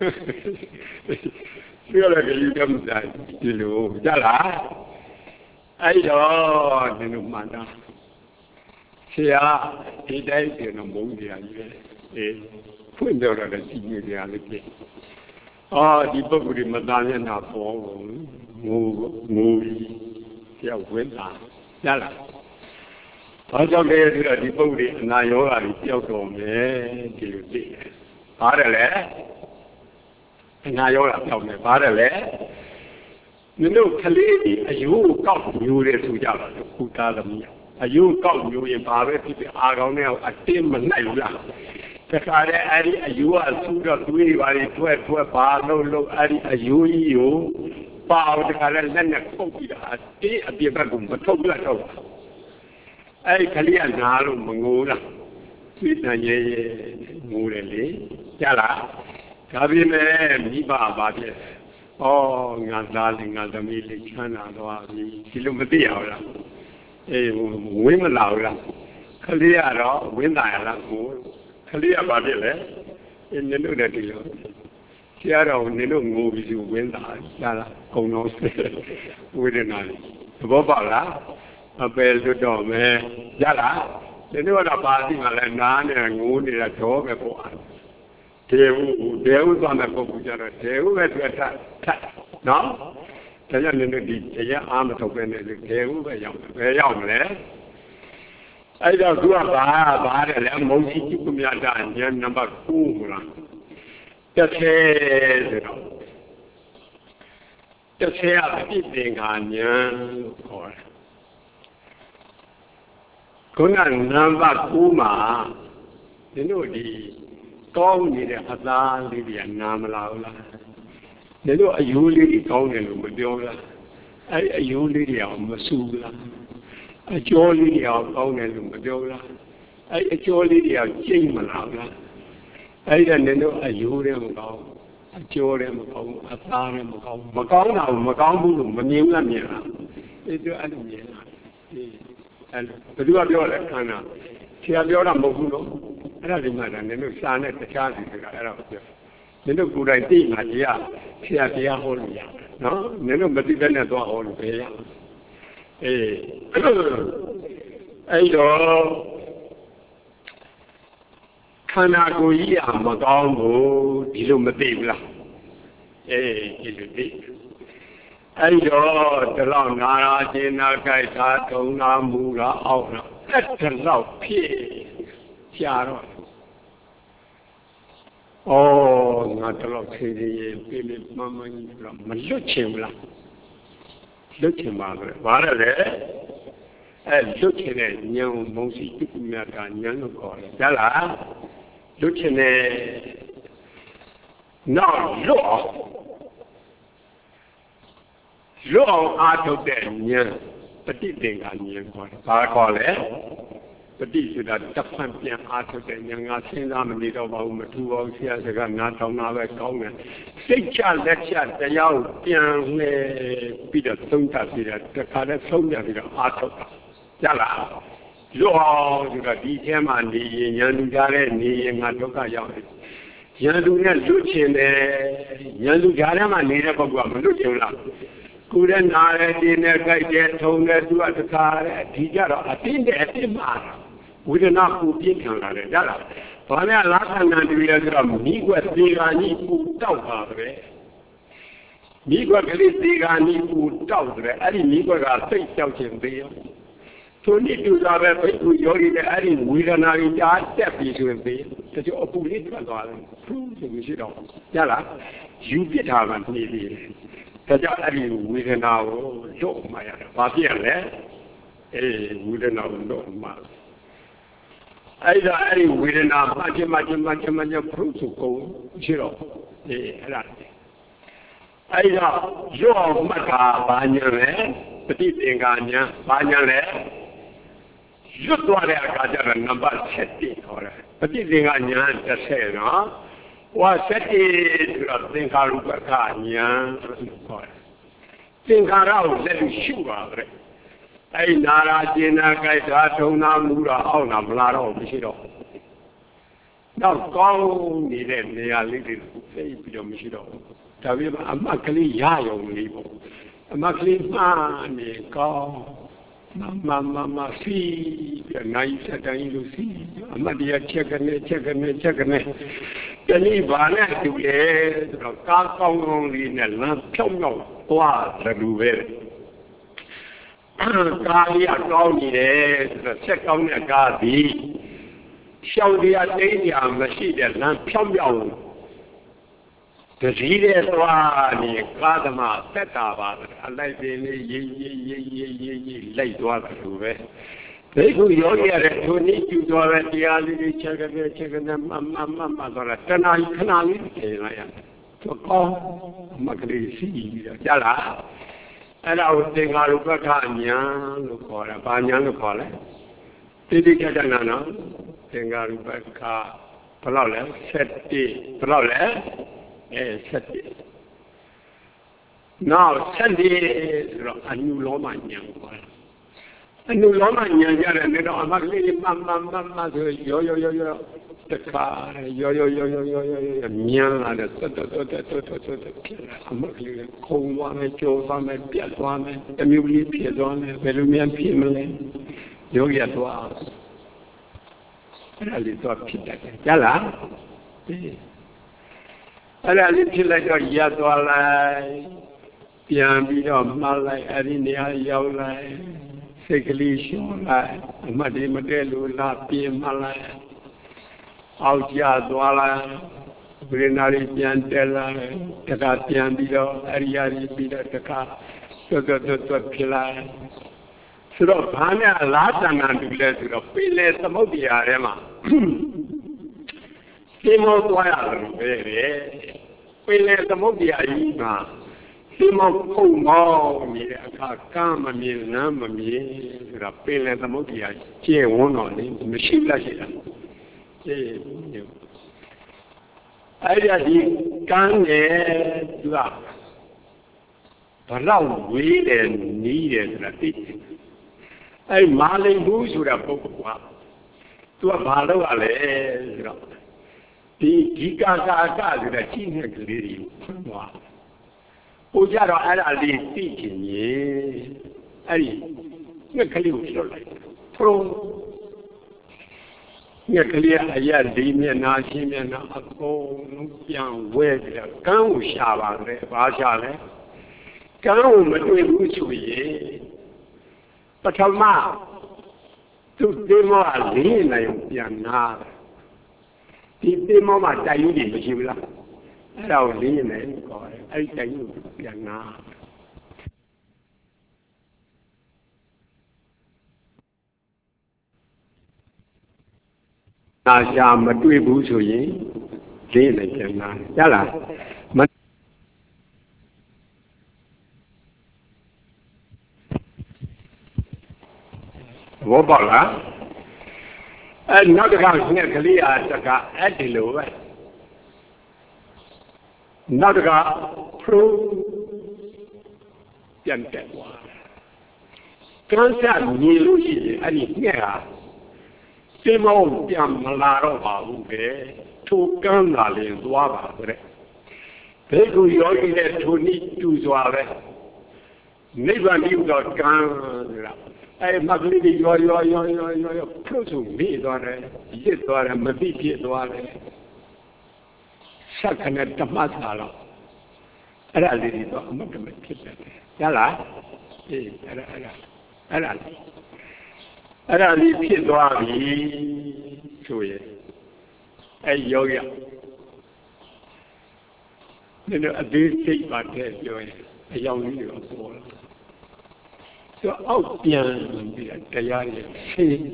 ပြောရကြည့်ကြမှာဒီလိုကြလားအဲ့တော့ဒီလိုမှန်တာဆရာဒီတိုင်းပြန်တော့မုန်းကြရကြီးပဲအေးဖွင့်တော့လည်းကြည့်နေကြလေပြအာဒီပုဂ္ဂိုလ်ဒီမသားမျက်နှာပေါ်ငိုငိုပြီးကြောက်ဝင်တာကြလားဘာကြောင့်လဲဆိုတော့ဒီပုဂ္ဂိုလ်အနာရောဂါကြီးကြောက်တော်မယ်ဒီလိုသိတယ်ဘာတယ်လဲအနာရောဂါကြောက်မယ်ဘာတယ်လဲမင်းတို့ကလေးကြီးအယိုးကောက်မျိုးတယ်ဆိုကြပါလို့ခုသားသမီးအယိုးကောက်မျိုးရင်ဘာပဲဖြစ်ဖြစ်အာကောင်းနဲ့အတင်းမနိုင်ဘူးလားတခါတည်းအဲ့ဒီအယိုးကဆူတော့တွေးပါလေထွက်ထွက်ပါလို့လို့အဲ့ဒီအယိုးကြီးကိုပါအောင်တခါတည်းလက်နဲ့ပုတ်ပြီးတာတေးအပြစ်ဘက်ကမထုတ်ပြတ်တော့အဲ့ဒီကလေးကနားလို့မငိုးလားသိတဲ့ရဲရဲငိုတယ်လေကြားလားဒါပြင်မဲ့မိဘပါဖြစ်ဩငါသားလေးငါသမီးလေးချမ်းသာသွားပြီဒီလိုမသိရဘူးလားအေးဝင်းမလာဘူးလားကလေးကတော့ဝင်းတာရလားကိုကလေးကပါဖြစ်လေအင်းနင်တို့တည်းဒီလိုဆရာတော်နင်တို့ငိုပြီးသူဝင်းတာကြားလားကုံတော်ဝေဒနာလေးသဘောပေါက်လားအပယ်လွတ်တော့မယ်ရလားဒီနေ့ကတော့ပါသိမှလည်းနားနဲ့ငိုနေတာတော့ပဲပေါ့ဒေဝဒေဝသွားတဲ့ပုဂ္ဂိုလ်ကြတော့ဒေဝပဲတွေ့ထထနော်ဒါကြောင့်လည်းဒီတရားအားမထုတ်ပဲနဲ့ဒေဝပဲရောက်တယ်ဘယ်ရောက်မလဲအဲ့တော့သူကဘာဘာတယ်လဲမုံကြီးကုမြတ်တာဉာဏ်နံပါတ်၉မလားတစ်ဆယ်ဆိုတော့တစ်ဆယ်အပြည့်သင်္ခါဉာဏ်လို့ခေါ်တယ်ခုနနံပါတ်၉မှာဒီတို့ဒီကောင်းနေတဲ့အသားလေးတွေကနာမလာဘူးလား你都係要呢啲講嘅目標啦，係要呢啲又唔輸啦，係做呢啲又講嘅目標啦，係做呢啲又精唔流啦，係人哋都係要咧唔講，做咧唔講，阿打咧唔講，唔講就唔講唔同，唔念啦念啦，呢啲係念啦，誒，bữaပြော嚟看啊，ဆရာပြောတာမဟုတ်ဘူးလို့အဲ့ဒါဒီမှာလည်းနင်တို့စာနဲ့တရားစီကအဲ့ဒါပြောနင်တို့ကိုယ်တိုင်သိမှတရားဆရာတရားဟောလို့ရနော်နင်တို့မသိတဲ့နဲ့သွားဟောလို့ပဲရအေးအဲ့တော့ခန္ဓာကိုယ်ကြီးอ่ะမကောင်းဘူးဒီလိုမသိဘူးလားအေးဒီလိုသိအဲ့တော့ဒီလောက်နာရာကျင်နာကြိုက်တာထုံနာမူတာအောက်တော့အဲ့ဒီလောက်ဖြစ်ကြာတော့ဩငါဒီလောက်ခေးရေးပြည့်ပြည့်မမကြီးတော့မလွတ်ချင်ဘူးလားလွတ်ချင်ပါပဲဘာလဲလဲအဲ့လွတ်ချင်တဲ့ဉာဏ်မုံစီတုမြတ်ကဉာဏ်လို့ခေါ်တယ်ကြားလားလွတ်ချင်တဲ့နောက်လွတ်အောင်လွတ်အောင်အားထုတ်တဲ့ဉာဏ်ပฏิသင်္ခါဉာဏ်ခေါ်တယ်ဘာခေါ်လဲပฏิဆိုတာတစ်ဖန်ပြန်အားထုတ်တဲ့ဉာဏ်ငါစဉ်းစားမနေတော့ပါဘူးမထူပါဘူးဆရာစကားနားထောင်တာပဲကောင်းတယ်စိတ်ချလက်ချတရားကိုပြန်လဲပြီးတော့သုံးသပ်ပြီးတော့တခါတည်းဆုံးပြပြီးတော့အားထုတ်တာကြားလားလွတ်အောင်ဆိုတာဒီထဲမှာနေရင်ဉာဏ်လူကြားတဲ့နေရင်ငါဒုက္ခရောက်တယ်ဉာဏ်လူနဲ့လွတ်ချင်တယ်ဉာဏ်လူကြားထဲမှာနေတဲ့ပုဂ္ဂိုလ်ကမလွတ်ချင်လားကိုယ်နဲ့နားနဲ့တင်းနဲ့ကြိုက်တဲ့ထုံနဲ့သူကတခါတဲ့ဒီကြတော့အတင်းနဲ့အတင်းမှာဝေဒနာပူပြင်းထန်လာတယ်ကြားလားဘာလဲလားခန္ဓာတည်းလဲဆိုတော့မိကွက်သေးကကြီးပူတောက်ပါပဲမိကွက်ကလေးသေးကကြီးပူတောက်တယ်အဲ့ဒီမိကွက်ကစိတ်ကြောက်ခြင်းသေးရောသူနိတူတာပဲဘိက္ခုယောဂီတဲ့အဲ့ဒီဝေဒနာကြီးကြားတက်ပြီးဆိုရင်သေးတချို့အပူလေးထွက်သွားတယ်ဖူးဆိုမရှိတော့ကြားလားယူပစ်တာမှနေသေးတယ်ဒါကြောင့်အဲ့ဒီဝေဒနာကိုလွတ်မှရတယ်။ဘာဖြစ်ရလဲ။အေးဝေဒနာကိုလွတ်မှအဲ့ဒါအဲ့ဒီဝေဒနာမှချင်းမှချင်းမှချင်းမှချင်းဖုစုကုန်ရှိတော့အေးအဲ့ဒါအဲ့ဒါလွတ်အောင်မှတ်တာဘာညာလဲပฏิသင်္ခါညာဘာညာလဲလွတ်သွားတဲ့အခါကျတော့နံပါတ်七ခေါ်တယ်ပฏิသင်္ခါညာတစ်ဆယ်နော်ဝါစတိဆိုတာသင်္ခါရုပ္ပခဉာဏ်လို့ခေါ်တယ်သင်္ခါရကိုလက်လို့ရှုပါပဲအဲ့နာရာကျင်နာကြိုက်တာထုံနာမူတာအောက်နာမလာတော့မရှိတော့တော့ကောင်းနေတဲ့နေရာလေးတွေသိပြီးတော့မရှိတော့ဒါပေမဲ့အမတ်ကလေးရရုံလေးပေါ့အမတ်ကလေးမှားနေကောင်းမမမမစီပြီးနိုင်စတိုင်းလို့စီအမတ်တရားချက်ကနေချက်ကနေချက်ကနေဒီနေ့ဘာနဲ့တူလဲဆိုတော့ကားကောင်းကောင်းလေးနဲ့လမ်းဖြောင်းဖြောင်းသွားတယ်လူပဲကားလေးအကောင်းနေတယ်ဆိုတော့ချက်ကောင်းတဲ့ကားသည်ရှောင်းတရားတိတ်ညာမရှိတဲ့လမ်းဖြောင်းဖြောင်းတစည်းတဲ့သွားနေကားသမားသက်တာပါအလိုက်ပင်လေးရေးရေးရေးရေးရေးရေးလိုက်သွားတယ်လူပဲဘိက္ခုယောဂီရတဲ့သူနိကျူသွားတဲ့တရားလေးတွေချက်ကနေချက်ကနေမမမမသွားတာတဏှာခဏလေးထင်လိုက်ရတယ်သူကောင်းမကလေးစီပြီးတော့ကြားလားအဲ့ဒါကိုသင်္ခါရုပ္ပခဉာဏ်လို့ခေါ်တယ်ဘာဉာဏ်လို့ခေါ်လဲတိတိကျကျနာနော်သင်္ခါရုပ္ပခဘယ်လောက်လဲ七ဘယ်လောက်လဲအဲ七နောက်七ဆိုတော့အနုလောမဉာဏ်ခေါ်တယ်အနုလောမဉာဏ်ကြတယ်နေတော့အမကလေးမမမမဆိုရောရောရောရောတခါရောရောရောရောရောရောမြန်းလာတဲ့တော်တော်တော်တော်တော်တော်ဖြစ်လာအမကလေးခုံသွားမယ်ကြောသွားမယ်ပြတ်သွားမယ်တမျိုးလေးဖြစ်သွားမယ်ဘယ်လိုများဖြစ်မလဲယောဂီသွားအဲ့ဒါလေးတော့ဖြစ်တယ်ကြားလားအဲ့ဒါလေးဖြစ်လိုက်တော့ရသွားလိုက်ပြန်ပြီးတော့မှတ်လိုက်အဲ့ဒီနေရာရောက်လိုက်စိတ်ကလေးရှင်းလိုက်အမှတ်ဒီမတည့်လို့လာပြင်းမှလိုက်အောက်ကျသွားလိုက်ဝိညာဉ်လေးပြန်တက်လာတခါပြန်ပြီးတော့အရိယာကြီးပြီးတော့တခါသွတ်သွတ်သွတ်ဖြစ်လာဆိုတော့ဘာနဲ့အလားတန်တန်တူလဲဆိုတော့ပိလေသမုဒ္ဒရာထဲမှာသင်္မောသွားရတယ်ပဲလေ为了怎么变异嘛？什么口毛你看干嘛你那么你是吧？为了怎么变见我呢？你怎么信了去了？这哎呀，你刚年是吧？把老为的你也是了对。哎，马来不说了不话，多马来话嘞是吧？第几嘎嘎嘎是了，今天这里的话。我家到俺俩离地几年，哎，我可溜出来，突我可以哎呀，里面呐、前面呐，阿公变歪的，刚我下班的，挖下来，刚我们对不出耶，不他妈，都对嘛里那样变呐，对对嘛嘛在有点不行了。เราลีไหนก่อนไอ้ใจอยู่อย่างนานาชามาด้วยบุษยิลีไหนอย่างนาใช่หรอมันว่าบอกละไอ้นักการเนี่ยเขาเรียกจะการแอดดิโลไว้နောက်တကပရိုပြန်တက်သွားကန်းစားမြင်လို့ရှိရင်အဲ့ဒီငှက်ဟာစင်မောပြန်မလာတော့ပါဘူးပဲထိုကန်းလာလင်သွားပါတဲ့ဘိက္ခုယောဂီနဲ့ထိုနည်းတူစွာပဲနိဗ္ဗာန်ပြုတော့ကန်းဆိုတာအဲ့မကလေးတွေရောရောရောရောရောပရိုဆိုမိသွားတယ်ရစ်သွားတယ်မသိဖြစ်သွားတယ်ဆက်ခနဲ့ဓမ္မစာတော့အဲ့ဒါလေးတော့အမှတ်တမဲ့ဖြစ်တယ်ရလားအေးအဲ့ဒါအဲ့ဒါအဲ့ဒါအဲ့ဒါလေးဖြစ်သွားပြီဆိုရင်အဲ့ယောဂီနည်းနည်းအသေးစိတ်ပါတဲ့ပြောရင်အယောင်ကြီးတွေပေါ်လာသူအောက်ပြန်ပြီးတရားတွေရှင်း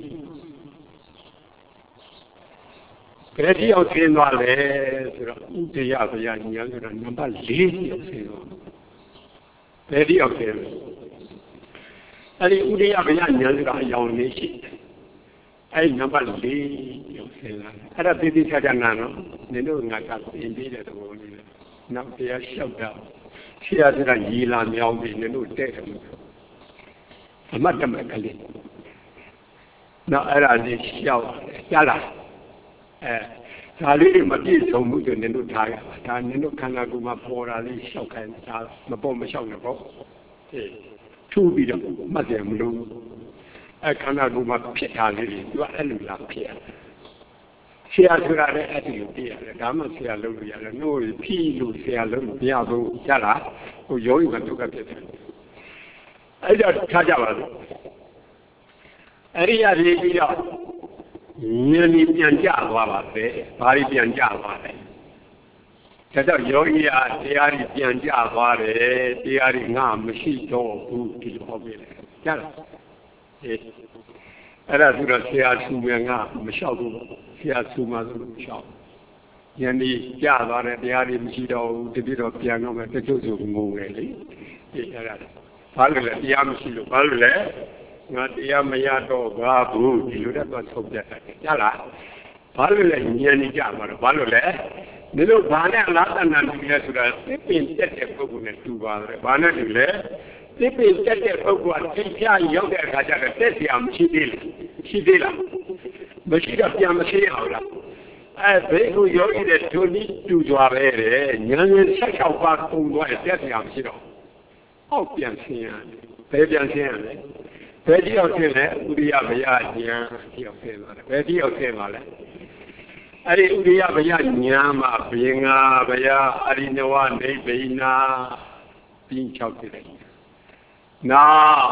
ဘယ်တိအောင်ဆင်းသွားလဲဆိုတော့ဥဒယဗျာညာဆိုတော့နံပါတ်၄ရောက်ဆင်းသွားဘယ်တိအောင်ဆင်းလဲအဲ့ဒီဥဒယဗျာညာဆိုတာအယောင်လေးရှိတယ်အဲ့ဒီနံပါတ်၄ရောက်ဆင်းလာတယ်အဲ့ဒါသိသိချာချာနာနော်နင်တို့ငါကပြင်ပေးတဲ့သဘောလေးလေနောက်တရားလျှောက်တာဆရာကရီလာမြောင်းပြီးနင်တို့တဲ့တယ်အမတ်တမကလေးနောက်အဲ့ဒါလေးလျှောက်ရလားအဲဒါလေးမပြည့်စုံဘူးဆိုနင်တို့ထားရပါဒါနင်တို့ခန္ဓာကိုယ်မှာပေါ်တာလေးလျှောက်ခိုင်းတာမပေါ်မလျှောက်နဲ့ပေါ့အေးထူပြီးတော့မှတ်တယ်မလို့အဲခန္ဓာကိုယ်မှာဖြစ်တာလေးတွေသူကအဲ့လိုလားဖြစ်ရတယ်ဆရာဆိုတာလည်းအဲ့ဒီလိုပြရတယ်ဒါမှဆရာလုပ်လို့ရတယ်နှိုးဖြီးလို့ဆရာလုပ်လို့မရဘူးကြားလားဟိုယောဂီကဒုက္ခဖြစ်တယ်အဲ့ဒါထားကြပါစို့အဲ့ဒီရည်ပြီးတော့ဉာဏ်ကြီးပြန်ကြသွားပါပဲဘာကြီးပြန်ကြသွားလဲဒါကြောင့်ယောဂီကတရားကြီးပြန်ကြသွားတယ်တရားကြီးငါမရှိတော့ဘူးဒီလိုဟောပြတယ်ကြားလားအေးအဲ့ဒါဆိုတော့ဆရာဆူမယ်ငါမလျှောက်ဘူးဆရာဆူမှဆိုလို့မလျှောက်ဉာဏ်ကြီးကြသွားတယ်တရားကြီးမရှိတော့ဘူးတပြည့်တော့ပြန်တော့မယ်တချို့ဆိုငုံတယ်လေအေးအဲ့ဒါဘာလို့လဲတရားမရှိလို့ဘာလို့လဲငါတရားမရတော့ဘာဘူးဒီလိုတော့ထုတ်ပြတယ်ကြားလားဘာလို့လဲဉာဏ်ကြီးကြမှာတော့ဘာလို့လဲဒီလိုဘာနဲ့အလားတဏ္ဍာတူလဲဆိုတာသိပင်တက်တဲ့ပုဂ္ဂိုလ်နဲ့တူပါတယ်ဘာနဲ့တူလဲသိပင်တက်တဲ့ပုဂ္ဂိုလ်ကသိဖြာရောက်တဲ့အခါကျတော့တက်เสียမရှိသေးလားရှိသေးလားမရှိတော့ပြန်မရှိအောင်လားအဲဘေကုယောဂီတဲ့ဒုနိတူကြွားပဲတဲ့ဉာဏ်ရင်းဆက်၆ပါးကုန်သွားတဲ့တက်เสียမရှိတော့အောက်ပြန်ဆင်းရတယ်ဘယ်ပြန်ဆင်းရလဲဘယ်တိရောက်ဆင်းလဲဥရိယဘယဉာဏ်တိရောက်ဆင်းသွားတယ်ဘယ်တိရောက်ဆင်းသွားလဲအဲ့ဒီဥရိယဘယဉာဏ်မှာဘယင်္ဂါဘယအရိနဝနေဗိနာပြင်း၆ပြတယ်နောက်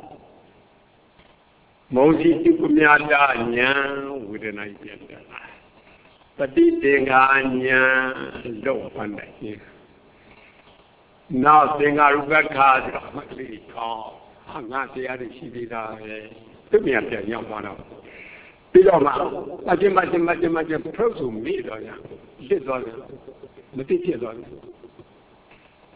မုံစီတုပမြတာဉာဏ်ဝေဒနာပြန်တယ်ပฏิသင်္ခါဉာဏ်လောက်ဖန်တယ်နောက်သင်္ခါရုပ္ပခါဆိုတော့မကလေးကောင်းဟာငါတရားတွေရှိသေးတာပဲသူ့မြန်ပြန်ရောက်သွားတော့ပြီးတော့မှအကျဉ်းမကျဉ်းမကျဉ်းမကျဉ်းဖုတ်ဆိုမိတော့ရလစ်သွားတယ်မသိဖြစ်သွားတယ်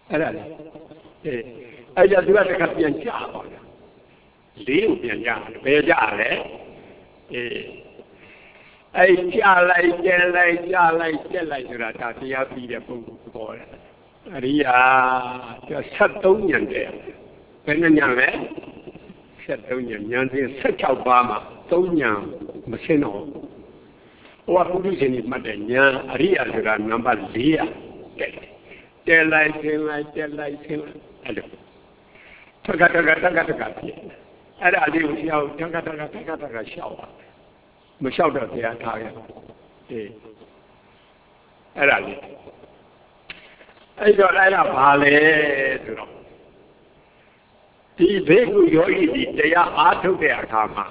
အဲ့ဒါလေအေးအဲ့ဒါသူကတခါပြန်ကြပါလားလေးကိုပြန်ကြတယ်ဘယ်ကြလဲအေးအဲ့ကြလိုက်ကျဲလိုက်ကြလိုက်ကျက်လိုက်ဆိုတာဒါတရားပြီးတဲ့ပုံကိုပေါ်တယ်အရိယာကျဆက်သုံးညံတယ်ဘယ်နှညံလဲဆက်သုံးညံညံစဉ်ဆက်၆ပါးမှာသုံးညံမရှင်းတော့ဟိုကပုရိသေနေမှတ်တဲ့ညံအရိယာဆိုတာနံပါတ်၄ရာတက်တယ်လိုက်ဆင်းလိုက်တက်လိုက်ဆင်းလိုက်အဲ့လိုတက္ကတက္ကတက္ကတက္ကဖြစ်အဲ့ဒါလေးကိုရှောက်တက္ကတက္ကတက္ကတက္ကရှောက်ပါမလျှောက်တော့တရားထားရအေးအဲ့ဒါလေးအဲ့တော့အဲ့ဒါဘာလဲဆိုတော့ဒီဘေကုယောဂီဒီတရားအားထုတ်တဲ့အခါမှာ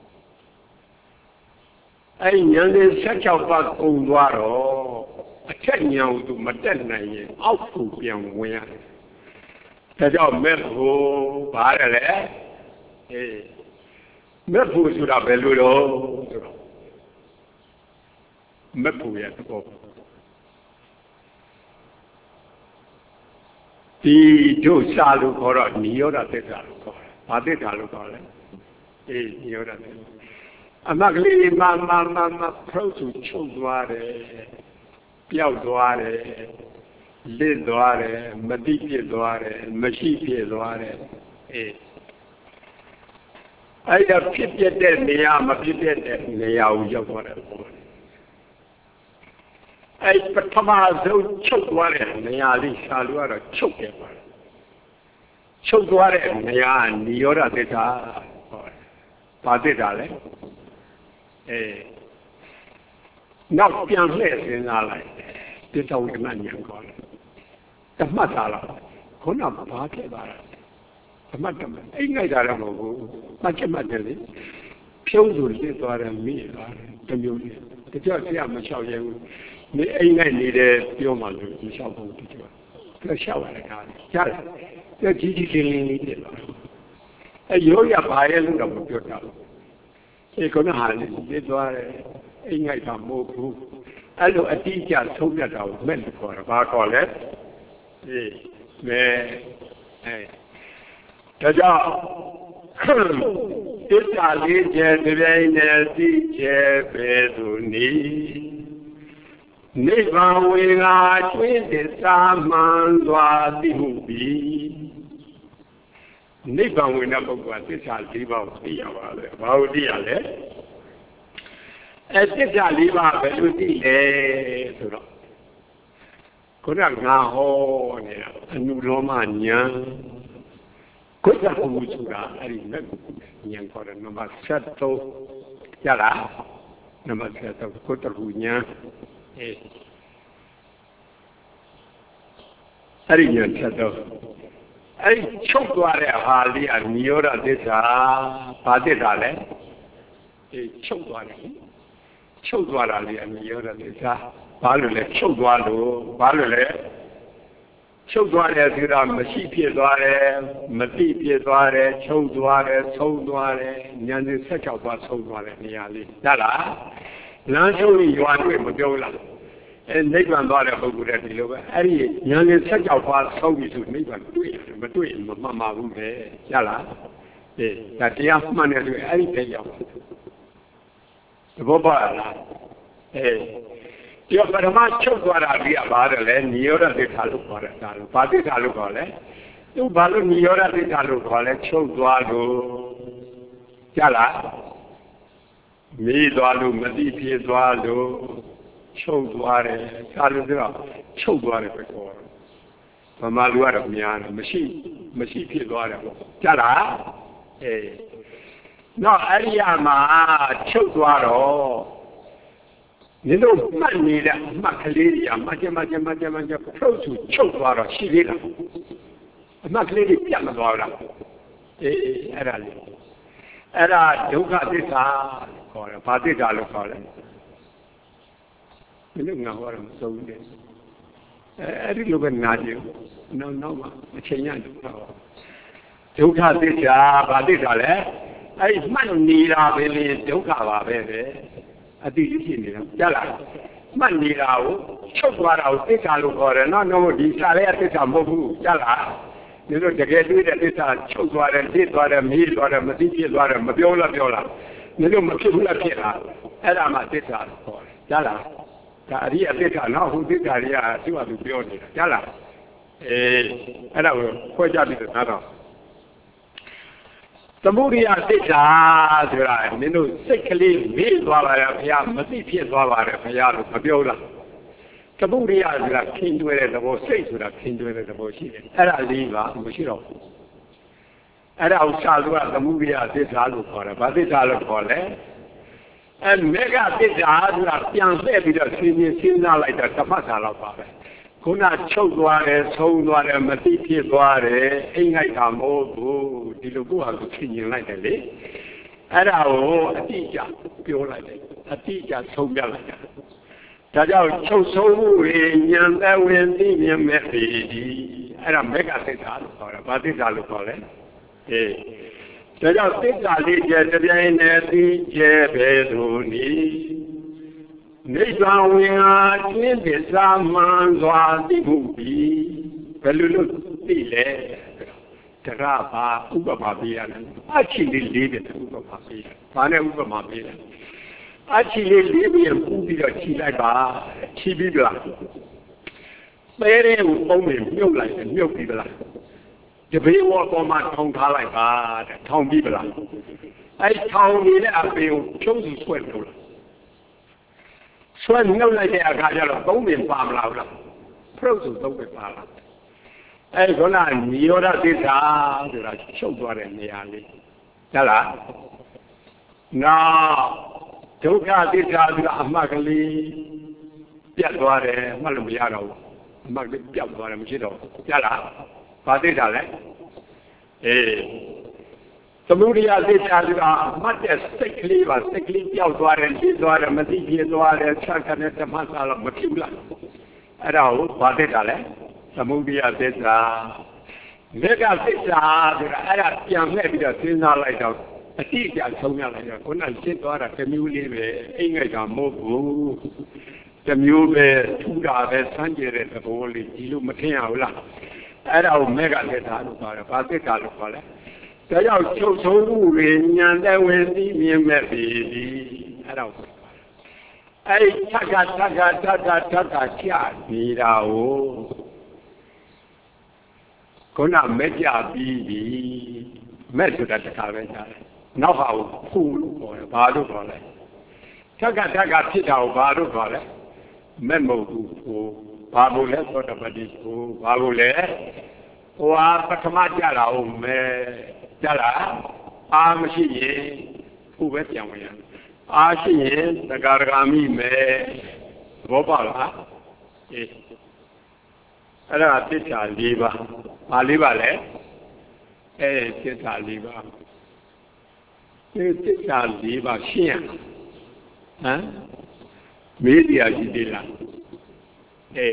အဲ့ဉာဏ်နဲ့ဆက်၆ပါးကုန်သွားတော့အထက်ဉာဏ်ကိုသူမတက်နိုင်ရင်အောက်ကိုပြန်ဝင်ရတယ်ဒါကြောင့်မဲ့ဖို့ဘာလဲလဲအေးမဲ့ဖို့ဆိုတာဘယ်လိုတော့ဆိုတော့မဲ့ဖို့ရတော့ဒီတို့စာလို့ခေါ်တော့နိရောဓသစ္စာလို့ခေါ်တယ်။ဘာသစ္စာလို့ခေါ်လဲ။အေးနိရောဓသစ္စာအမကလေးမမမမဖရုတ်ချုပ်သွားတယ်။ပျောက်သွားတယ်။လစ်သွားတယ်။မတိပြစ်သွားတယ်။မရှိပြစ်သွားတယ်။အေးအဲ့ဒါဖြစ်ပြတဲ့နေရာမဖြစ်ပြတဲ့နေရာကိုရောက်သွားတယ်ပေါ့။အဲ့ပထမဆုံးချုပ်သွားတဲ့နေရာလေးရှာလို့ကတော့ချုပ်တယ်ပါချုပ်သွားတဲ့နေရာနိရောဓသစ္စာဟောဘာသစ္စာလဲအဲနောက်ပြန်လှည့်စဉ်းစားလိုက်သစ္စာဝိကနဉာဏ်ခေါ်တယ်တမှတ်တာလားခုနကဘာဖြစ်သွားတာတမှတ်တမှတ်အိမ်ငိုက်တာတော့မဟုတ်ဘူးမှတ်ချက်မှတ်တယ်လေဖြုံးဆိုလစ်သွားတယ်မိသွားတယ်တမျိုးလေးတကြောက်ဆရာမလျှောက်ရဘူးနေအိမ်နဲ့နေတယ်ပြောမှလို့မလျှောက်ဘူးဒီကြောသူလျှောက်ရတယ်ကားကြားတယ်သူကြီးကြီးလေးလေးဖြစ်သွားတယ်အဲရိုးရပါရဲ့လို့တော့မပြောတာဘူးအဲခုနဟာနေသွားတယ်အိမ်ငိုက်တာမဟုတ်ဘူးအဲ့လိုအတိအကျဆုံးဖြတ်တာကိုမဲ့လို့ခေါ်တာဘာခေါ်လဲအေးမဲအဲဒါကြောင့်သစ္စာလေးကျဲတပြိုင်တည်းသိကျဲပဲသူနီနိဗ္ဗာန်ဝေငါကျွင်းသစ္စာမှန်စွာသိမှုပြီးနိဗ္ဗာန်ဝင်တဲ့ပုဂ္ဂိုလ်ကသစ္စာ၄ပါးကိုသိရပါလေဘာလို့သိရလဲအဲသစ္စာ၄ပါးဘယ်လိုသိလဲဆိုတော့ခုနကငါဟောနေတာအနုလောမဉာဏ်ကုသမှုဆိုတာအဲ့ဒီမဲ့ဉာဏ်ခေါ်တယ်နံပါတ်ဆက်သုံးရလားနံပါတ်ဆက်သုံးကုသမှုဉာဏ်အေးအဲ့ဒီဉာဏ်ဆက်သုံးအဲ့ဒီချုပ်သွားတဲ့ဟာလေးကနိရောဓသစ္စာဘာသစ္စာလဲအေးချုပ်သွားတယ်ချုပ်သွားတာလေးကနိရောဓသစ္စာဘာလို့လဲချုပ်သွားလို့ဘာလို့လဲချုပ်သွားတယ်ဆိုတာမရှိဖြစ်သွားတယ်မတိဖြစ်သွားတယ်ချုပ်သွားတယ်ဆုံးသွားတယ်ဉာဏ်စဉ်ဆက်၆ပါးဆုံးသွားတဲ့နေရာလေးဟုတ်လားလမ်းချုပ်ရင်ရွာတွေ့မပြောလားအဲနိဗ္ဗာန်သွားတဲ့ပုဂ္ဂိုလ်တွေဒီလိုပဲအဲ့ဒီဉာဏ်စဉ်ဆက်၆ပါးဆုံးပြီဆိုနိဗ္ဗာန်တွေ့မတွေ့မမှန်ပါဘူးပဲဟုတ်လားအေးဒါတရားမှန်တယ်ဆိုအဲ့ဒီပဲရောက်သဘောပေါက်လားအေးဒီပထမချုပ်သွားတာဒီကပါတယ်လေနိရောဓသစ္စာလို့ခေါ်တယ်ဒါလို့ဘာသစ္စာလို့ခေါ်လဲသူဘာလို့နိရောဓသစ္စာလို့ခေါ်လဲချုပ်သွားလို့ကြားလားမိသွားလို့မတိဖြစ်သွားလို့ချုပ်သွားတယ်ဒါလို့ဆိုတော့ချုပ်သွားတယ်ပဲခေါ်တယ်ဗမာလူကတော့များတယ်မရှိမရှိဖြစ်သွားတယ်ပေါ့ကြားလားအေးတော့အဲ့ဒီမှာချုပ်သွားတော့你都慢你了，慢可怜呀，慢点慢点慢点慢点，手术抽多了，稀里了，慢可怜的变了多了，哎哎，那里，哎那有个这啥，搞了，把这啥都搞了，你那个话么收的，哎哎，这有个拿酒，那那嘛，钱样就搞，有个这啥，把这啥嘞，哎慢你啦，别别，有个吧别别。အတိဖြစ်နေတာကြားလား慢你了，出多了这条路过来，那那么地下来这条路不下来，你说这个对的这条出多了，这多了没多了，没地皮多了，没标了标了，你就没皮不了皮了，哎呀嘛这条过来，下来，这里这条那后这条里啊，就话就标的，下来，诶，哎呀我国家的那个。သမုဒိယသစ္စာဆိုတာနင်တို့စိတ်ကလေးမေ့သွားပါရဲ့ဘုရားမသိဖြစ်သွားပါတယ်ဘုရားလို့မပြောလားသမုဒိယဆိုတာခင်းတွဲတဲ့သဘောစိတ်ဆိုတာခင်းတွဲတဲ့သဘောရှိတယ်အဲ့ဒါလေးပါမရှိတော့ဘူးအဲ့ဒါဥစ္စာကသမုဒိယသစ္စာလို့ခေါ်တယ်ဘာသစ္စာလို့ခေါ်လဲအဲ့မေဃသစ္စာဆိုတာပြန်လှည့်ပြီးတော့ဆင်းရင်စဉ်းစားလိုက်တာဓမ္မစာလောက်ပါပဲခုနချုပ်သွားတယ်ဆုံးသွားတယ်မသိဖြစ်သွားတယ်အိမ်ငိုက်တာမဟုတ်ဘူးဒီလိုကိုယ့်ဟာကိုသိမြင်လိုက်တယ်လေအဲ့ဒါကိုအတိအကျပြောလိုက်တယ်အတိအကျဆုံးပြလိုက်တာဒါကြောင့်ချုပ်ဆုံးမှုဉာဏ်သက်ဝင်သိမြင်မဲ့ပြီအဲ့ဒါမေဃသစ္စာလို့ခေါ်တယ်ဘာသစ္စာလို့ခေါ်လဲအေးဒါကြောင့်သစ္စာလေးကျတပြိုင်တည်းသိကျပဲသူနီနိဗ္ဗာန်ဝင်အားကျင့်သစ္စာမှန်စွာသိမှုပြီးဘယ်လိုလုပ်သိလဲတရပါဥပမာပေးရတယ်အချီလေးလေးတဲ့ဥပမာပေးတယ်ဘာနဲ့ဥပမာပေးလဲအချီလေးလေးပြီးပူပြီးတော့ခြိလိုက်ပါခြိပြီးလားပဲတဲ့ကိုပုံနေမြုပ်လိုက်မြုပ်ပြီးလားတပည့်ဝတ်ပေါ်မှာထောင်ထားလိုက်ပါတဲ့ထောင်ပြီးလားအဲထောင်နေတဲ့အပင်ကိုဖြုံးစုဆွဲလို့လားဆွဲမြုပ်လိုက်တဲ့အခါကျတော့သုံးပင်ပါမလားလားဖရုပ်စုသုံးပင်ပါလားအဲခုနနိရောဓသစ္စာဆိုတာချုပ်သွားတဲ့နေရာလေးဟုတ်လားနောက်ဒုက္ခသစ္စာဆိုတာအမှတ်ကလေးပြတ်သွားတယ်မှတ်လို့မရတော့ဘူးအမှတ်လေးပြတ်သွားတယ်မရှိတော့ဘူးဟုတ်လားဘာသစ္စာလဲအေးသမုဒိယသစ္စာဆိုတာအမှတ်တဲ့စိတ်ကလေးပါစိတ်ကလေးပြောက်သွားတယ်ရှင်းသွားတယ်မသိပြသွားတယ်ဆက်ခနဲ့ဓမ္မစာတော့မဖြစ်ဘူးလားအဲ့ဒါကိုဘာသစ္စာလဲသမုဒိယသစ္စာမေဃသစ္စာဆိုတာအဲ့ဒါပြန်လှည့်ပြီးတော့စဉ်းစားလိုက်တော့အတိအကျဆုံးရလိုက်တော့ခုနရှင်းသွားတာတစ်မျိုးလေးပဲအိမ်ငိုက်ကမဟုတ်ဘူးတစ်မျိုးပဲထူတာပဲစမ်းကြဲတဲ့သဘောလေးဒီလိုမထင်ရဘူးလားအဲ့ဒါကိုမေဃသစ္စာလို့ခေါ်တယ်ဘာသစ္စာလို့ခေါ်လဲဒါကြောင့်ချုပ်ဆုံးမှုတွေဉာဏ်သက်ဝင်သိမြင်မဲ့ပြီအဲ့ဒါကိုအဲ့ထက်ကထက်ကထက်ကထက်ကချနေတာကိုခုနမဲ့ကြပြီးပြီမဲ့ဆိုတာတခါပဲကြားတယ်နောက်ဟာကိုဖူလို့ခေါ်တယ်ဘာလို့ခေါ်လဲထက်ကထက်ကဖြစ်တာကိုဘာလို့ခေါ်လဲမဲ့မဟုတ်ဘူးဟိုဘာလို့လဲသောတပတိဟိုဘာလို့လဲဟိုဟာပထမကြတာဟုတ်မဲ့ကြလားအာမရှိရင်ဖူပဲပြန်ဝင်ရအာရှိရင်တက္ကရာမိမဲ့ဘောပါလားအေးအဲ့ဒါသစ္စာ၄ပါးဘာလေးပါလဲအဲသစ္စာ၄ပါးဒီသစ္စာ၄ပါးရှင်းရဟမ်မေးစရာရှိသေးလားအဲ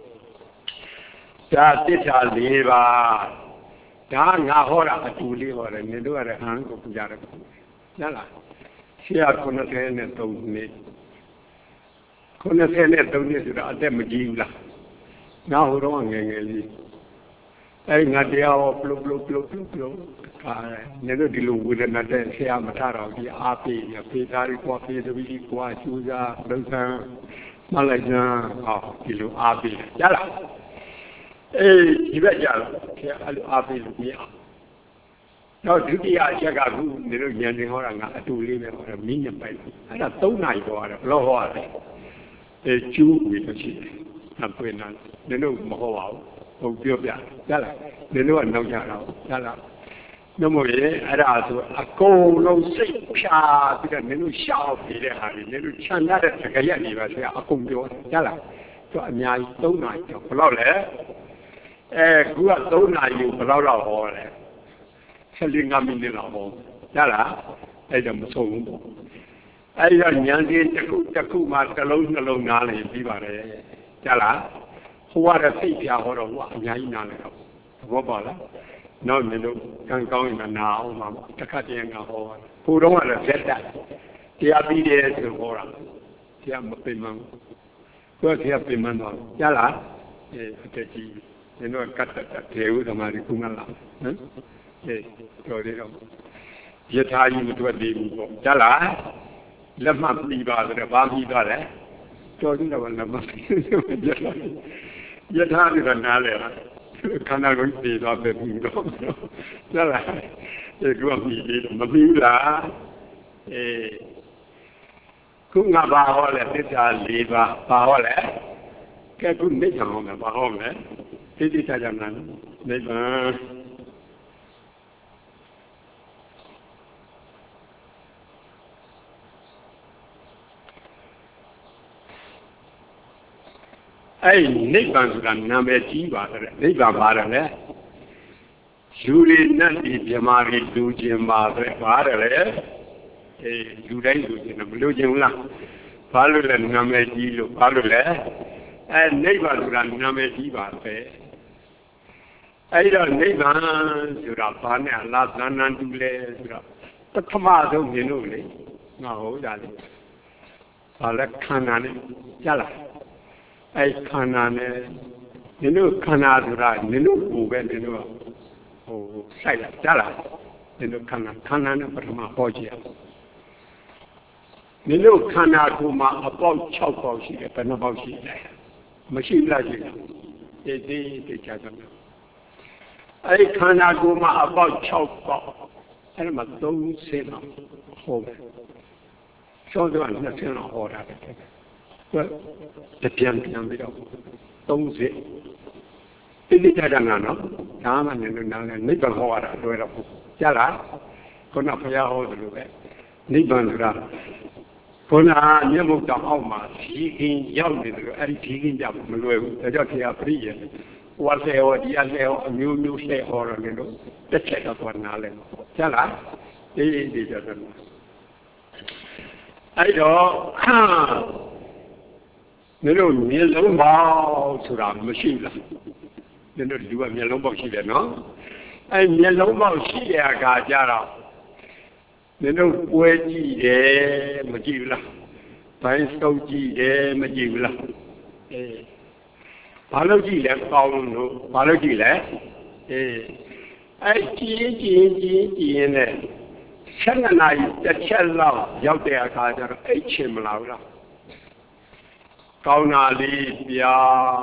ဒါသစ္စာ၄ပါးဒါငါဟောတာအတူလေးဟောတယ်နင်တို့ကလည်းဟန်ကိုပူကြတယ်ဟုတ်လားရှင်းရခုနှစ်ဆယ်နဲ့သုံးနှစ်ခုနှစ်ဆယ်နဲ့သုံးနှစ်ဆိုတာအသက်မကြီးဘူးလားငါဟိုတော့ငယ်ငယ်လေးအဲငါတရားဟောပလုပလုပလုပလုပလုခါနေတော့ဒီလိုဝေဒနာတဲ့ဆရာမထတော့ဒီအားပေးရဖေးသားရီကွာဖေးတပီးကွာကျူစားလုံဆန်းမလိုက်ကြဟောဒီလိုအားပေးရလားအေးဒီဘက်ကြတော့ဆရာအဲ့လိုအားပေးလို့မရအောင်တော့ဒုတိယအချက်ကခုနေလို့ဉာဏ်သင်ဟောတာငါအတူလေးပဲဟောတယ်မိညက်ပိုက်အဲ့ဒါသုံးနာရီဟောရတယ်ဘလို့ဟောရတယ်အဲကျူးပြီးလို့ရှိတယ်အပွင့်နာနင်တို့မဟောပါဘူးဟုတ်ပြောပြရလားနင်တို့ကနောက်ကြတော့ရလားနှမို့ရေအဲ့ဒါဆိုအကုန်လုံးစိတ်ဖြာပြီးတော့နင်တို့ရှောက်ပြီးတဲ့ဟာတွေနင်တို့ချမ်းသာတဲ့ကြရက်နေပါဆရာအကုန်ပြောရလားသူအများကြီးသုံးနာရီတော့ဘယ်လောက်လဲအဲခုကသုံးနာရီဘယ်လောက်တော့ဟောလဲဆယ်လေးမိနစ်လောက်ဟောရလားအဲ့တော့မဆုံးဘူးပေါ့အဲ့တော့ဉာဏ်ကြီးတစ်ခုတစ်ခုမှတစ်လုံးနှလုံးနားလည်ပြီးပါတယ်ကြလားဟိုကတော့စိတ်ပြဟောတော့ဟိုအများကြီးနားလည်တော့ဘောပါလားနောက်နေလို့ကံကောင်းရင်နာအောင်ပါတစ်ခါတည်းငါဟောဟိုတော့ကတော့ဇက်တက်တရားပြီးတယ်ဆိုဟောတာတရားမပင်မก็เทียบเป็นมันหน่อยจ้าละเออแต่จีเห็นว่ากัดกัดเทวธรรมาริคุนั่นละนะเออตัวนี้เรายะถายิมุตวดีมุปจ้าละแล้วมาปีบาเลยบ้าปีบาเลยตัวนี้เราแล้วมายะถานี่ก็น่าเลยนะขนาดคนปีบาเป็นมุปจ้าละเออก็มีดีมาปีละเออคุณงาบาฮอเลยติดาลีบาบาฮอเลยแค่คุณไม่จำนะบาฮอเลยติดติดจำนั้นไม่มาไอ้นิพพานสุดนามจีบาเลยนิพพานบาร์เลยยูรินันติพิมาริดูจิมบาเลยบาร์เลยเออยูได้ดูจินะไม่รู้จริงละบาร์เลยนามจีโลบาร์เลยไอ้นิพพานสุดนามจีบาเลยไอ้เรานิพพานสุดบาร์เนี่ยลาสนันดูเลยสุดแต่ขมาต้องเห็นดูเลยง่าโหได้เลยบาร์เลยขันนั้นจ้าละไอ้ขันนั้นเนี่ยนี่นู้ขันนั้นสุดนี่นู้กูเป็นนี่นู้โอ้ใช่ละจ้าละนี่นู้ขันนั้นขันนั้นเนี่ยปฐมพอจีนี่นู้ขันนั้นกูมาอัปเปาชอบเปาชีเป็นอัปเปาชีเลยไม่ใช่ละจีเด็ดเด็ดจ้าจังไอ้ขันนั้นกูมาอัปเปาชอบเปาไอ้มาต้องเส้นหลังโหชอบตัวนั้นเส้นหลังโหได้ก็จะเพียงเพียงไปแล้วต้องเสียติดใจจังนะเนาะถามมันเนี่ยนั่นแหละนิพพานหัวเราด้วยเราจ้าละคนนับพยาหัวดูแบบนิพพานสุดาคนน่ะเนี่ยมุกจะเอามาทีกินยาวเลยไอ้ทีกินยาวมันรวยแต่เจ้าที่อาปรีเยวัดเสวดีอันเสวมิวมิวเสวอะไรเนี่ยเนาะแต่เช็คตัวนั่นเลยจ้าละดีดีจ้าจังไอ้ดอกข้านี่เราเมียล้มบ่าวสุดาไม่ใช่ละนี่เราดูว่าเมียล้มบ่าวใช่เนาะไอ้เมียล้มบ่าวใช่อะกาจ้าเรานี่เราป่วยจีเอ๋ไม่จีละไปส่งจีเอ๋ไม่จีละเออบาลูจีแหละกาวนู้บาลูจีแหละเออไอ้จีจีจีจีเนี่ยฉันก็นายจะเช่นเราอยากเดียกาจ้าไอ้เชื่อมเราละကောင်းတာလေးပြာ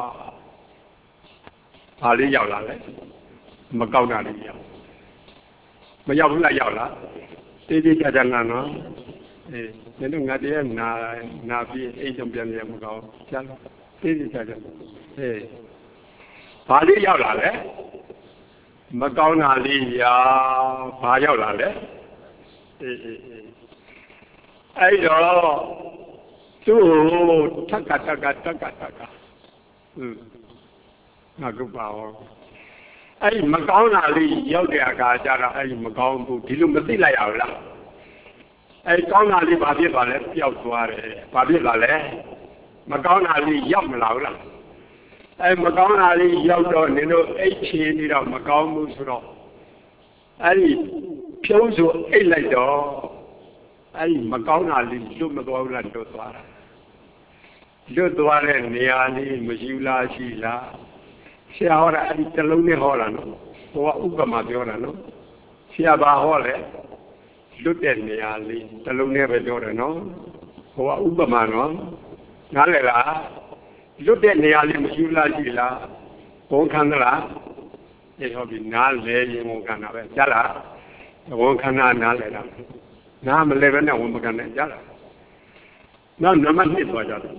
ဘာလေးရောက်လာလဲမကောင်းတာလေးရောက်မရောက်ဘူးလားရောက်လာတေးသေးကြကြငါနော်အေးနင်တို့ငါတည်းနာနာပြီးအိမ်ကြောင့်ပြန်ပြန်မကောင်းကြားလားတေးသေးကြကြအေးဘာလေးရောက်လာလဲမကောင်းတာလေးရာဘာရောက်လာလဲအေးအေးအေးအဲ့တော့သူ့ထက်ကထက်ကထက်ကထက်ကอืมငါကုပါဟောအဲ့မကောင်းတာလေးရောက်တဲ့အခါကျတော့အဲ့မကောင်းဘူးဒီလိုမသိလိုက်ရဘူးလားအဲ့ကောင်းတာလေးဘာဖြစ်ပါလဲပျောက်သွားတယ်ဘာဖြစ်ပါလဲမကောင်းတာလေးရောက်မလာဘူးလားအဲ့မကောင်းတာလေးရောက်တော့နင်တို့အိတ်ချီနေတော့မကောင်းဘူးဆိုတော့အဲ့ဒီဖြုံးဆိုအိတ်လိုက်တော့အဲ့ဒီမကောင်းတာလေးလွတ်မသွားဘူးလားလွတ်သွားတာလွတ်သွားတဲ့နေရာလေးမရှိလားရှိလားဆရာဟောတာအဲ့ဒီတလုံးနဲ့ဟောတာနော်ဟိုကဥပမာပြောတာနော်ဆရာဘာဟောလဲလွတ်တဲ့နေရာလေးတလုံးနဲ့ပဲပြောတယ်နော်ဟိုကဥပမာနော်နားလည်လားလွတ်တဲ့နေရာလေးမရှိလားရှိလားဝန်ခံသလားဒီဟောပြီးနားလဲရင်ဝန်ခံတာပဲကြားလားဝန်ခံတာနားလဲလားနားမလဲပဲနဲ့ဝန်မခံနဲ့ကြားလားနောက်နံပါတ်နှစ်သွားကြတယ်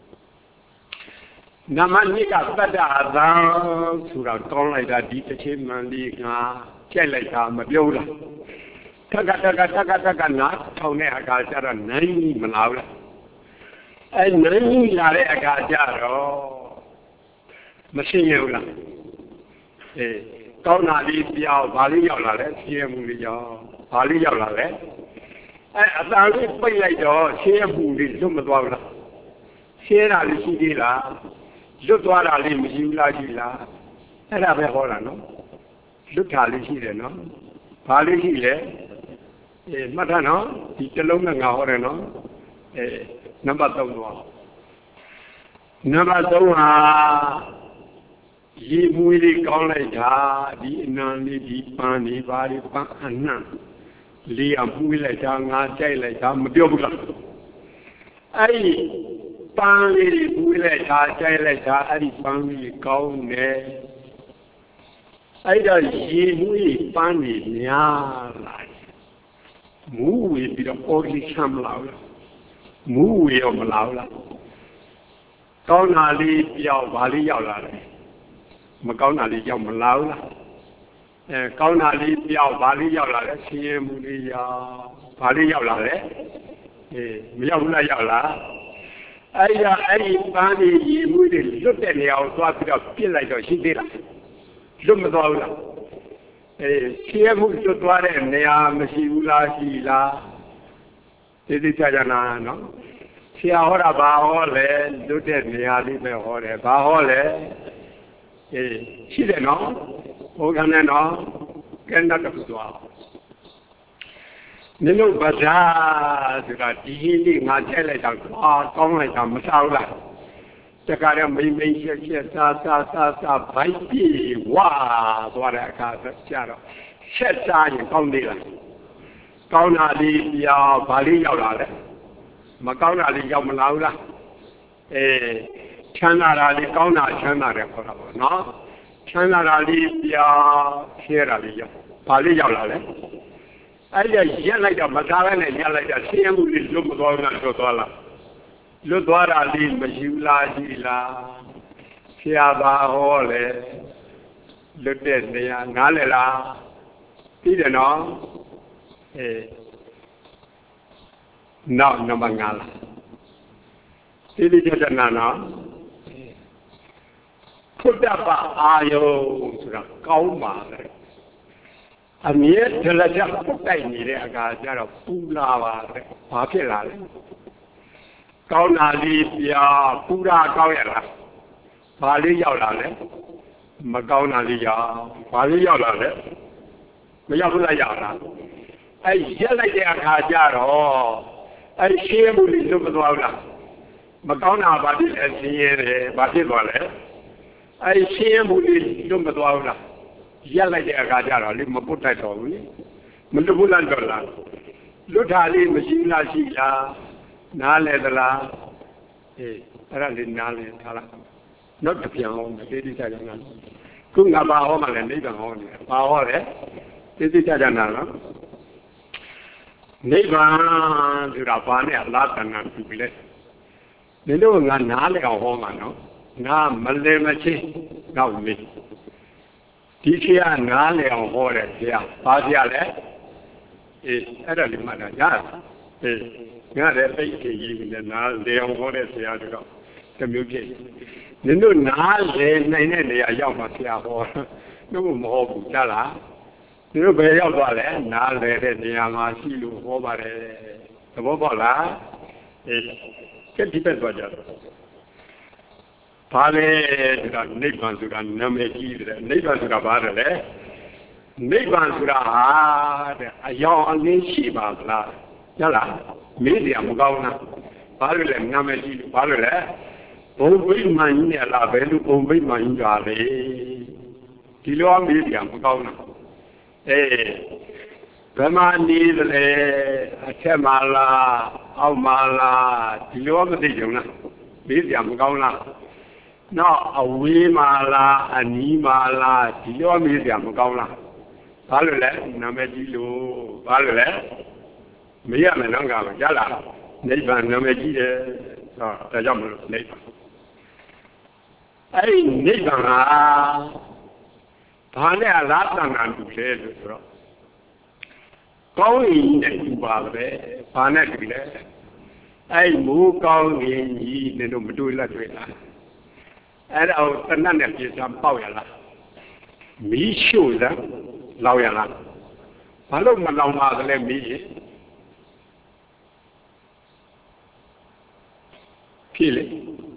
နမနိကသတ္တအသံဆိုတာကောင်းလိုက်တာဒီတစ်ချိန်မှန်လေးငါကြိုက်လိုက်တာမပြောလားထက်ကထက်ကထက်ကထက်ကနားထောင်တဲ့အခါကျတော့နိုင်မလာဘူးလားအဲနိုင်လာတဲ့အခါကျတော့မရှင်းရဘူးလားအေးကောင်းတာလေးပြောင်းဘာလေးရောက်လာလဲရှင်းမှုလေးရောက်ဘာလေးရောက်လာလဲအဲအတန်လေးပိတ်လိုက်တော့ရှင်းမှုလေးလွတ်မသွားဘူးလားရှင်းတာလေးရှိသေးလားလွတ်သွားတာလေးမရှိဘူးလားရှိလားအဲ့ဒါပဲဟောတာနော်လွတ်တာလေးရှိတယ်နော်ဘာလေးရှိလဲအေးမှတ်ထားနော်ဒီတစ်လုံးနဲ့ငါဟောတယ်နော်အေးနံပါတ်သုံးတော့နံပါတ်သုံးဟာရေမွေးလေးကောင်းလိုက်တာဒီအနံလေးဒီပန်းလေးပါလေးပန်းအနှံ့လေးအမွေးလိုက်တာငါကြိုက်လိုက်တာမပြောဘူးလားအဲ့ဒီပန်းလေးမွေးလိုက်တာကြိုက်လိုက်တာအဲ့ဒီပန်းလေးကောင်းတယ်အဲ့ဒါရေမွေးပန်းလေးများလာမူဝေပြီးတော့အော်ဒီချမ်းလာလားမူဝေရောမလာဘူးလားကောင်းတာလေးပြောက်ဗာလေးရောက်လာတယ်မကောင်းတာလေးရောက်မလာဘူးလားအဲကောင်းတာလေးပြောက်ဗာလေးရောက်လာတယ်ဆင်းရဲမှုလေးရောက်ဗာလေးရောက်လာတယ်အေးမရောက်ဘူးလားရောက်လာအဲ့ဒါအဲ့ဒီပန်းလေးရေမွေးတွေလွတ်တဲ့နေရာကိုသွားပြီးတော့ပြစ်လိုက်တော့ရှိသေးလားလွတ်မသွားဘူးလားအေးဆင်းရဲမှုလွတ်သွားတဲ့နေရာမရှိဘူးလားရှိလားသိသိချာချာနာနော်ဆရာဟောတာဘာဟောလဲလွတ်တဲ့နေရာလေးပဲဟောတယ်ဘာဟောလဲအေးရှိတယ်နော်ဟောကန်နဲ့နော်ကဲတော့တူသွားနင်တို့ဗဇာဆိုတာဒီဟင်းလေးငါထည့်လိုက်တော့အာကောင်းလိုက်တာမစားဘူးလားတခါတော့မိမ့်မိမ့်ချက်ချက်စားစားစားစားဘိုက်ပြေဝါသွားတဲ့အခါကျတော့ချက်စားရင်ကောင်းသေးလားကောင်းတာလေးပြောင်းဗာလေးရောက်လာတယ်မကောင်းတာလေးရောက်မလာဘူးလားအေးချမ်းသာတာလေးကောင်းတာချမ်းသာတယ်ခေါ်တာပေါ့နော်ချမ်းသာတာလေးပြောင်းဖြဲတာလေးရောက်ဗာလေးရောက်လာတယ်အဲ့ဒါရက်လိုက်တော့မစားဘဲနဲ့ရက်လိုက်တာဆင်းရဲမှုလေးလွတ်မသွားဘူးလားလွတ်သွားလားလွတ်သွားတာလေးမရှိဘူးလားရှိလားဆရာပါဟောလေလွတ်တဲ့နေရာငားလေလားသိတယ်နော်အေးနောက်နံပါတ်၅လားသိသိချာချာနာနော်ဖုဒ္ဓဘာအာယုဆိုတာကောင်းပါလေအမြဲတလက်ချက်ပုတ်တိုက်နေတဲ့အခါကျတော့ပူလာပါပဲဘာဖြစ်လာလဲကောင်းတာလေးပြပူတာကောင်းရလားဘာလေးရောက်လာလဲမကောင်းတာလေးရောက်ဘာလေးရောက်လာလဲမရောက်ဘူးလားရောက်လားအဲရက်လိုက်တဲ့အခါကျတော့အဲရှင်းမှုလေးလွတ်မသွားဘူးလားမကောင်းတာဘာဖြစ်လဲရှင်းရတယ်ဘာဖြစ်သွားလဲအဲရှင်းမှုလေးလွတ်မသွားဘူးလားရက်လိုက်တဲ့အခါကျတော့လေမပုတ်တိုက်တော့ဘူးလေမလွတ်ဘူးလားတော့လားလွတ်တာလေးမရှိလားရှိလားနားလဲသလားအေးအဲ့ဒါလေးနားလဲထားလားနောက်တစ်ပြန်အောင်တေးတိကျကျနားခုငါဘာဟောမှလဲနိဗ္ဗာန်ဟောနေတယ်ဘာဟောလဲတေးတိကျကျနားနော်နိဗ္ဗာန်ဆိုတာဘာနဲ့အလားတန်တာပြုလဲဒီလိုငါနားလဲအောင်ဟောမှာနော်ငါမလဲမချင်းတော့မေးဒီဆရာနားလဲအောင်ဟောတယ်ဆရာဘာဆရာလဲအေးအဲ့ဒါလေးမှတ်တာရတယ်အေးငါလည်းသိချင်ကြီးနဲ့နားလဲအောင်ဟောတဲ့ဆရာတို့တော့တမျိုးဖြစ်နင်တို့နားလဲနိုင်တဲ့နေရာရောက်မှဆရာဟောတို့မဟုတ်ဘူးကြားလားဒီလိုပဲရောက်သွားလဲနားလဲတဲ့နေရာမှာရှိလို့ဟောပါတယ်သဘောပေါက်လားအေးကဲဒီဘက်သွားကြတော့ဘာလဲဆိုတာနိဗ္ဗာန်ဆိုတာနာမည်ကြီးတယ်နိဗ္ဗာန်ဆိုတာဘာလဲနိဗ္ဗာန်ဆိုတာဟာတဲ့အယောင်အလင်းရှိပါသလားဟုတ်လားမေးတယ်မကောင်းလားဘာလို့လဲနာမည်ကြီးဘာလို့လဲဘုံဘိမှန်ကြီးနဲ့လားဘယ်လိုဘုံဘိမှန်ကြီးပါလဲဒီလိုအမေးတယ်မကောင်းလားအေးဘယ်မှာနေလဲအထက်မှာလားအောက်မှာလားဒီလိုမသိကြဘူးလားမေးတယ်မကောင်းလားနောက်အဝေးမှာလားအနီးမှာလားဒီလိုမေးတယ်မကောင်းလားဘာလို့လဲနာမည်ကြီးလို့ဘာလို့လဲမေးရမယ်နော်ကမကြားလားနိဗ္ဗာန်နာမည်ကြီးတယ်ဟောဒါကြောင့်မလို့နိဗ္ဗာန်အဲ့ဒီနိဗ္ဗာန်ဟာဘာနဲ့အလားတန်တာတူလဲလို့ဆိုတော့ကောင်းရင်နဲ့တူပါပဲဘာနဲ့တူလဲအဲ့မိုးကောင်းရင်ကြီးနေတော့မတွေ့လက်တွေ့လားအဲ့ဒါကိုတဏှတ်နဲ့ပြေစားပေါက်ရလားမီးရှို့လားလောင်ရလားဘာလို့မလောင်ပါသလဲမီးဖြစ်လေ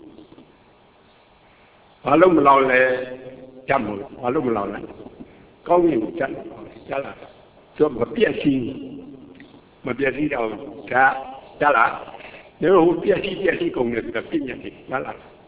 ဘာလို့မလောင်လဲကြမ်းမို့ဘာလို့မလောင်လဲကောင်းရင်ကြမ်းကြားလားသူမပြည့်စည်မပြည့်စည်တော့ဒါကြားလားဒီလိုပြည့်စည်ပြည့်စည်ကုန်တယ်ဆိုတာပြည့်ညက်တယ်ကြားလား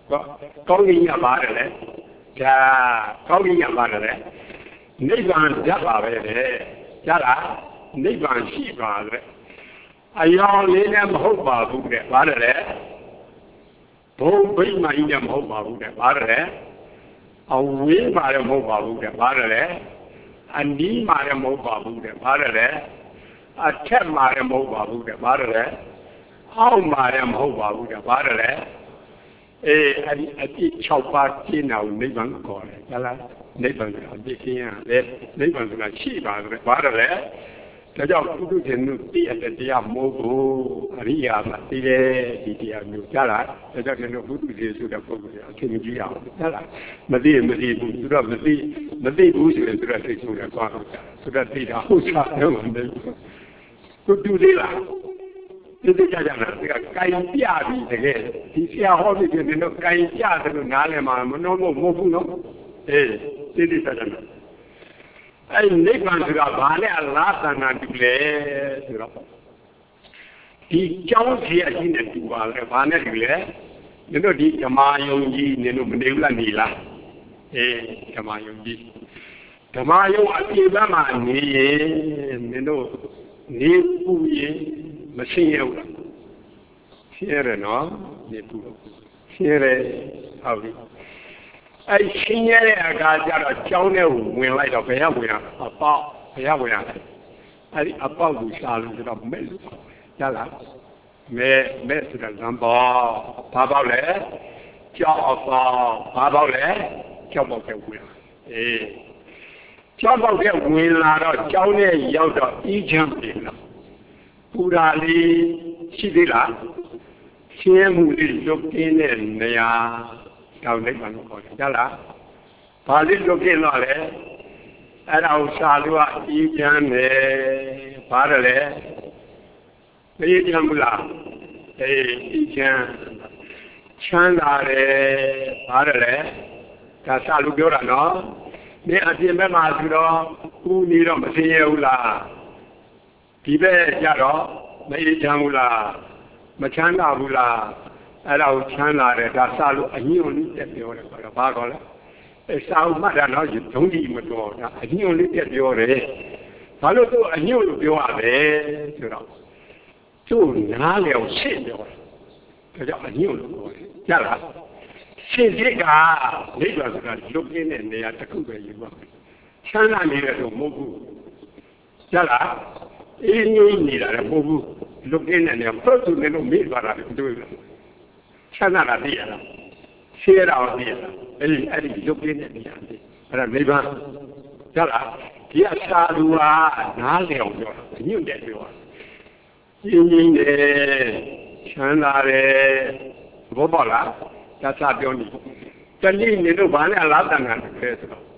高音也拔了嘞，加高音也拔了嘞，那边也拔了嘞，加啦，那边西拔了，哎呀，那年没好拔不的，拔了嘞，不北嘛一年没好拔不的，拔了嘞，啊尾嘛也没好拔不的，拔了嘞，啊你嘛也没好拔不的，拔了嘞，啊天嘛也没好拔不的，拔了嘞。အောက်မှာလည်းမဟုတ်ပါဘူးတဲ့ဘာလဲအေးအဲ့ဒီအတိ၆ပါးကျင့်တာကိုနိဗ္ဗာန်ခေါ်တယ်ဟုတ်လားနိဗ္ဗာန်ကအတိကျင်းရတယ်နိဗ္ဗာန်ဆိုတာရှိပါတယ်ဘာလဲဒါကြောင့်ပုထုဇဉ်တို့သိရတဲ့တရားမဟုတ်ဘူးအရိယာမှာသိတယ်ဒီတရားမျိုးကြားလားဒါကြောင့်ကျွန်တော်ပုထုဇဉ်ဆိုတဲ့ပုဂ္ဂိုလ်ကအချင်းကြီးအောင်ကြားလားမသိမသိဘူးသူတော့မသိမသိဘူးဆိုရင်သူကသိဆုံးတယ်သွားတော့သူကသိတာဟုတ်စားတော့မသိဘူးသူတူသေးလားဒီကြကြတာကကိုင်ပြပြီတကယ်ဒီဆရာဟောပြီးပြင်တော့ကိုင်ပြတယ်လို့နားလည်မှာမနှောမဟုတ်ဘူးနော်အေးဒီဒီကြကြတာအဲ့နိဗ္ဗာန်ဆိုတာဘာလဲအလားတဏ္ဍာတူလဲဆိုတော့ဒီကြောင်းကြီးအကြီးနဲ့တူပါလေဘာနဲ့တူလဲနင်တို့ဒီဓမ္မယုံကြီးနင်တို့မနေဘူးလားနေလားအေးဓမ္မယုံကြီးဓမ္မယုံအပြည့်ဘက်မှာနေရင်နင်တို့နေပူရင်မရှင်းရဘူးလားရှင်းရတယ်နော်နေပူရှင်းရတယ်ဟုတ်ပြီအဲ့ရှင်းရတဲ့အခါကျတော့ကြောင်းထဲကိုဝင်လိုက်တော့ဘယ်ရောက်ဝင်ရအပေါက်ဘယ်ရောက်ဝင်ရလဲအဲ့ဒီအပေါက်ကိုရှာလို့ဆိုတော့မဲ့လို့ရလားမဲ့မဲ့ဆိုတာလမ်းပေါ်ဘာပေါက်လဲကြောက်အပေါက်ဘာပေါက်လဲကြောက်ပေါက်တဲ့ဝင်အေးကြောက်ပေါက်တဲ့ဝင်လာတော့ကြောင်းထဲရောက်တော့အီးချမ်းပြင်လာပူရာလေးရှိသေးလားရှင်းမှုလေးလွတ်ကင်းတဲ့နေရာတောင်နိဗ္ဗာန်ကိုခေါ်တယ်ကြားလားဘာလေးလွတ်ကင်းတော့လဲအဲ့ဒါကိုရှာလို့အီးချမ်းတယ်ဘာတယ်လဲမအေးချမ်းဘူးလားအေးအီးချမ်းချမ်းသာတယ်ဘာတယ်လဲဒါရှာလို့ပြောတာနော်ဒီအပြင်ဘက်မှာဆိုတော့ဦးနေတော့မသိရဘူးလားဒီဘက်ကြတော့မအေးချမ်းဘူးလားမချမ်းသာဘူးလားအဲ့ဒါကိုချမ်းသာတယ်ဒါစလို့အညွန့်လေးတက်ပြောတယ်ဆိုတော့ဘာကောလဲအဲစာအုပ်မှတ်တာတော့ဒုံးကြီးမတော်ဒါအညွန့်လေးတက်ပြောတယ်ဘာလို့သူအညွန့်လို့ပြောရလဲဆိုတော့သူ့နားလည်အောင်ရှင်းပြောတယ်ဒါကြောင့်အညွန့်လို့ပြောတယ်ကြားလားရှင်းစိတ်ကနိဗ္ဗာန်ဆိုတာလွတ်ကင်းတဲ့နေရာတစ်ခုပဲယူပါချမ်းသာနေတယ်ဆိုမဟုတ်ဘူးကြားလားအေးငြိမ့်နေတာလည်းမဟုတ်ဘူးလွတ်ကင်းတဲ့နေရာပုတ်သူလည်းလို့မေ့သွားတာလည်းတွေ့လားချမ်းသာတာသိရလားရှင်းရတာသိရလားအဲ့ဒီအဲ့ဒီလွတ်ကင်းတဲ့နေရာသိအဲ့ဒါနိဗ္ဗာန်ကြားလားဒီအစာလူဟာနားလည်အောင်ပြောတာညွန့်တယ်ပြောတာရှင်းငြိမ့်တယ်ချမ်းသာတယ်ဘောပေါက်လားဒါစပြောနေတဏှိနေတို့ဘာနဲ့အလားတန်ခံတယ်ဆိုတော့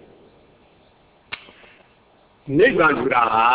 နိဗ္ဗာန်ဆိုတာဟာ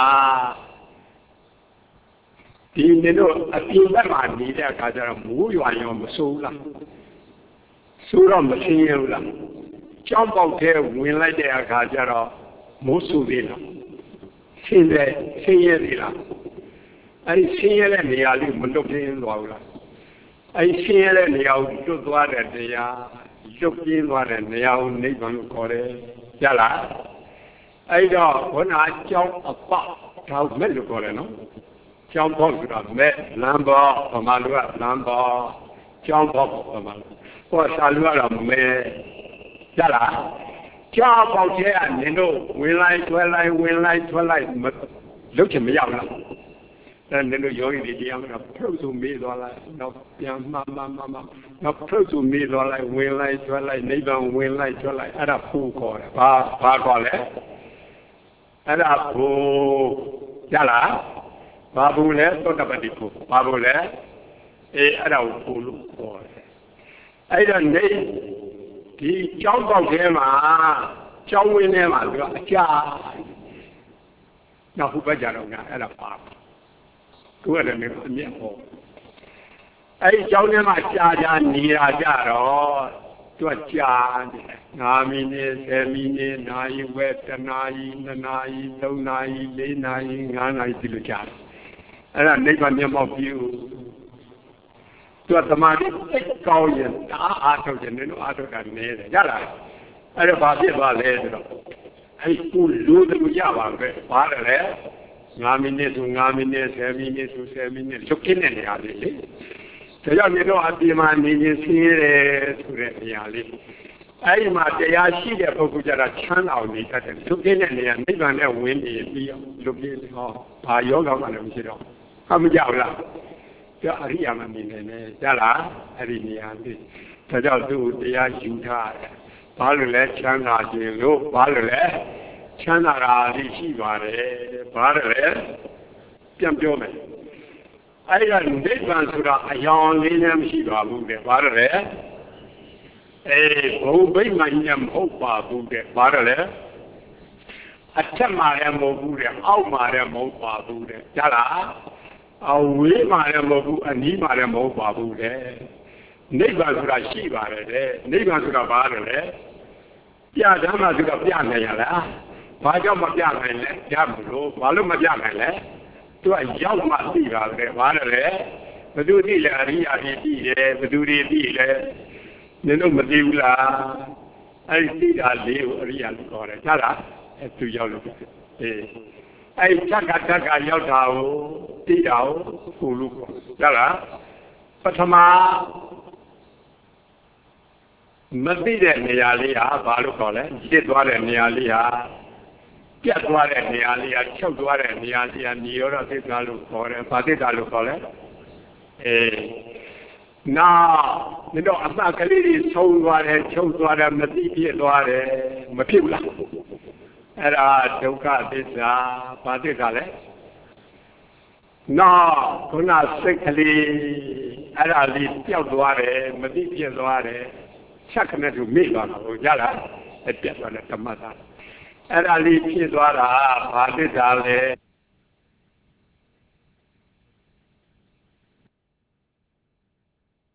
ဒီနေတို့အပြင်ဘက်မှာနေတဲ့အခါကျတော့မိုးရွာရောမဆိုးဘူးလားဆိုးတော့မရှင်းရဘူးလားကြောင်းပေါက်ထဲဝင်လိုက်တဲ့အခါကျတော့မိုးဆိုးသေးလားရှင်းတယ်ရှင်းရသေးလားအဲဒီရှင်းရတဲ့နေရာလေးမလွတ်ပြင်းသွားဘူးလားအဲဒီရှင်းရတဲ့နေရာကိုလွတ်သွားတဲ့တရားလွတ်ပြင်းသွားတဲ့နေရာကိုနိဗ္ဗာန်ကိုခေါ်တယ်ရလားအဲ့တော့ဘုရားကြောင်းအပေါက်ဒါကိုမဲ့လို့ခေါ်တယ်နော်ကြောင်းပေါက်ဆိုတာမဲ့လမ်းပေါ်ဗမာလူကလမ်းပေါ်ကြောင်းပေါက်ဗမာလူဟောရှာလူကတော့မဲ့ရလားကြောင်းပေါက်ထဲကနင်တို့ဝင်လိုက်ထွက်လိုက်ဝင်လိုက်ထွက်လိုက်လုတ်ချင်မရဘူးလားအဲ့နင်တို့ယောဂီတွေတရားမှာဖုတ်ဆိုမေးသွားလိုက်တော့ပြန်မှမှမှမှတော့ဖုတ်ဆိုမေးသွားလိုက်ဝင်လိုက်ထွက်လိုက်နိဗ္ဗာန်ဝင်လိုက်ထွက်လိုက်အဲ့ဒါဖူးခေါ်တယ်ဘာဘာခေါ်လဲအဲ့ဒါဖူးရလားဘာဘူးလဲသောတပတိဖူးဘာဘူးလဲအေးအဲ့ဒါကိုဖူးလို့ခေါ်တယ်အဲ့တော့နေဒီကြောင်းပေါက်ထဲမှာကြောင်းဝင်းထဲမှာသူကအကြာနောက်ဟုတ်ပဲကြတော့ငါအဲ့ဒါပါသူရတယ်နေအမြတ်ဟောအဲ့ဒီကြောင်းထဲမှာကြာကြာနေတာကြတော့သူကကြာနေတယ်ငါးမိနစ်ဆယ်မိနစ်နာရီဝက်တစ်နာရီနှစ်နာရီသုံးနာရီလေးနာရီငါးနာရီဒီလိုကြာတယ်အဲ့ဒါနိဗ္ဗာန်မျက်မှောက်ပြုတตัวธรรมะที่เก่าอย่างอาอาเท่าจะนึกอาเท่ากันเนี่ยเลยจ้าล่ะไอ้เรื่องบาปเจ็บบ้าเลยเนาะไอ้กูรู้แต่กูยากบ้างเลยบ้าเลยงามินเนี่ยสุงามินเนี่ยเสมินเนี่ยสุเสมินเนี่ยชุกกินเนี่ยอะไรเลยแต่ยังมีโลกที่มันมีสิ่งเลยสุเรศเนี่ยเลยไอ้มาเดียชีเดียพวกกูจะรักฉันเอานี่แต่ชุกกินเนี่ยเนี่ยไม่กันเนี่ยวิ่งดีดีลุกดีอ๋อพายกเอามาเลยไม่ใช่หรอเขาไม่ยาวละก็อริยมรรคนี่เนี่ยจ้าล่ะอริยเนี่ยนี่แต่เจ้าดูเดียอยู่ท่าบ้าเลยฉันหาจริงลูกบ้าเลยฉันอะไรที่ชีวาเลยบ้าเลยเตรียมตัวไหมไอ้เรื่องเด็กบ้านสุราอย่างนี้เนี่ยไม่ชีวาบุญเลยบ้าเลยเอ้ผู้ไม่มาเนี่ยไม่บ้าบุญเลยบ้าเลยอัจฉริยะเนี่ยไม่บุญเลยเอามาเนี่ยไม่บ้าบุญเลยจ้าล่ะเอาวิมาเนี่ยไม่บุญอันนี้มาเนี่ยไม่บ้าบุญเลยนิพพานสุราชีวาเลยนิพพานสุราบ้าเลยပြဓမ္မဆိုတော့ပြနိုင်ရလားဘာကြောင့်မပြနိုင်လဲပြမလို့ဘာလို့မပြနိုင်လဲသူကရောက်မှသိပါပဲဘာလဲဘယ်သူသိလဲအရိယာတွေသိတယ်ဘယ်သူတွေသိလဲနင်တို့မသိဘူးလားအဲ့ဒီသိတာလေးကိုအရိယာလို့ခေါ်တယ်ကြားလားအဲ့သူရောက်လို့အေးအဲ့ဓက္ကဓက္ကရောက်တာကိုသိတာကိုကိုလို့ခေါ်ကြားလားပထမမသိတဲ့နေရာလေးဟာဘာလို့ခေါ်လဲရှစ်သွားတဲ့နေရာလေးဟာပြတ်သွားတဲ့နေရာလေးဟာချုပ်သွားတဲ့နေရာလေးဟာនិရောဓသစ္စာလို့ခေါ်တယ်ဘာသစ္စာလို့ခေါ်လဲအေးနာတော့အမှကလေးတွေဆုံးသွားတယ်ချုပ်သွားတယ်မသိဖြစ်သွားတယ်မဖြစ်ဘူးလားအဲ့ဒါဒုက္ခသစ္စာဘာသစ္စာလဲနော်ခုနစိတ်ကလေးအဲ့ဒါလေးပျောက်သွားတယ်မသိဖြစ်သွားတယ်ချက်ခနဲ့သူမိသွားတာကိုရလားအပြတ်သွားတဲ့ဓမ္မသာအဲ့ဒါလေးဖြစ်သွားတာဘာသစ္စာလဲ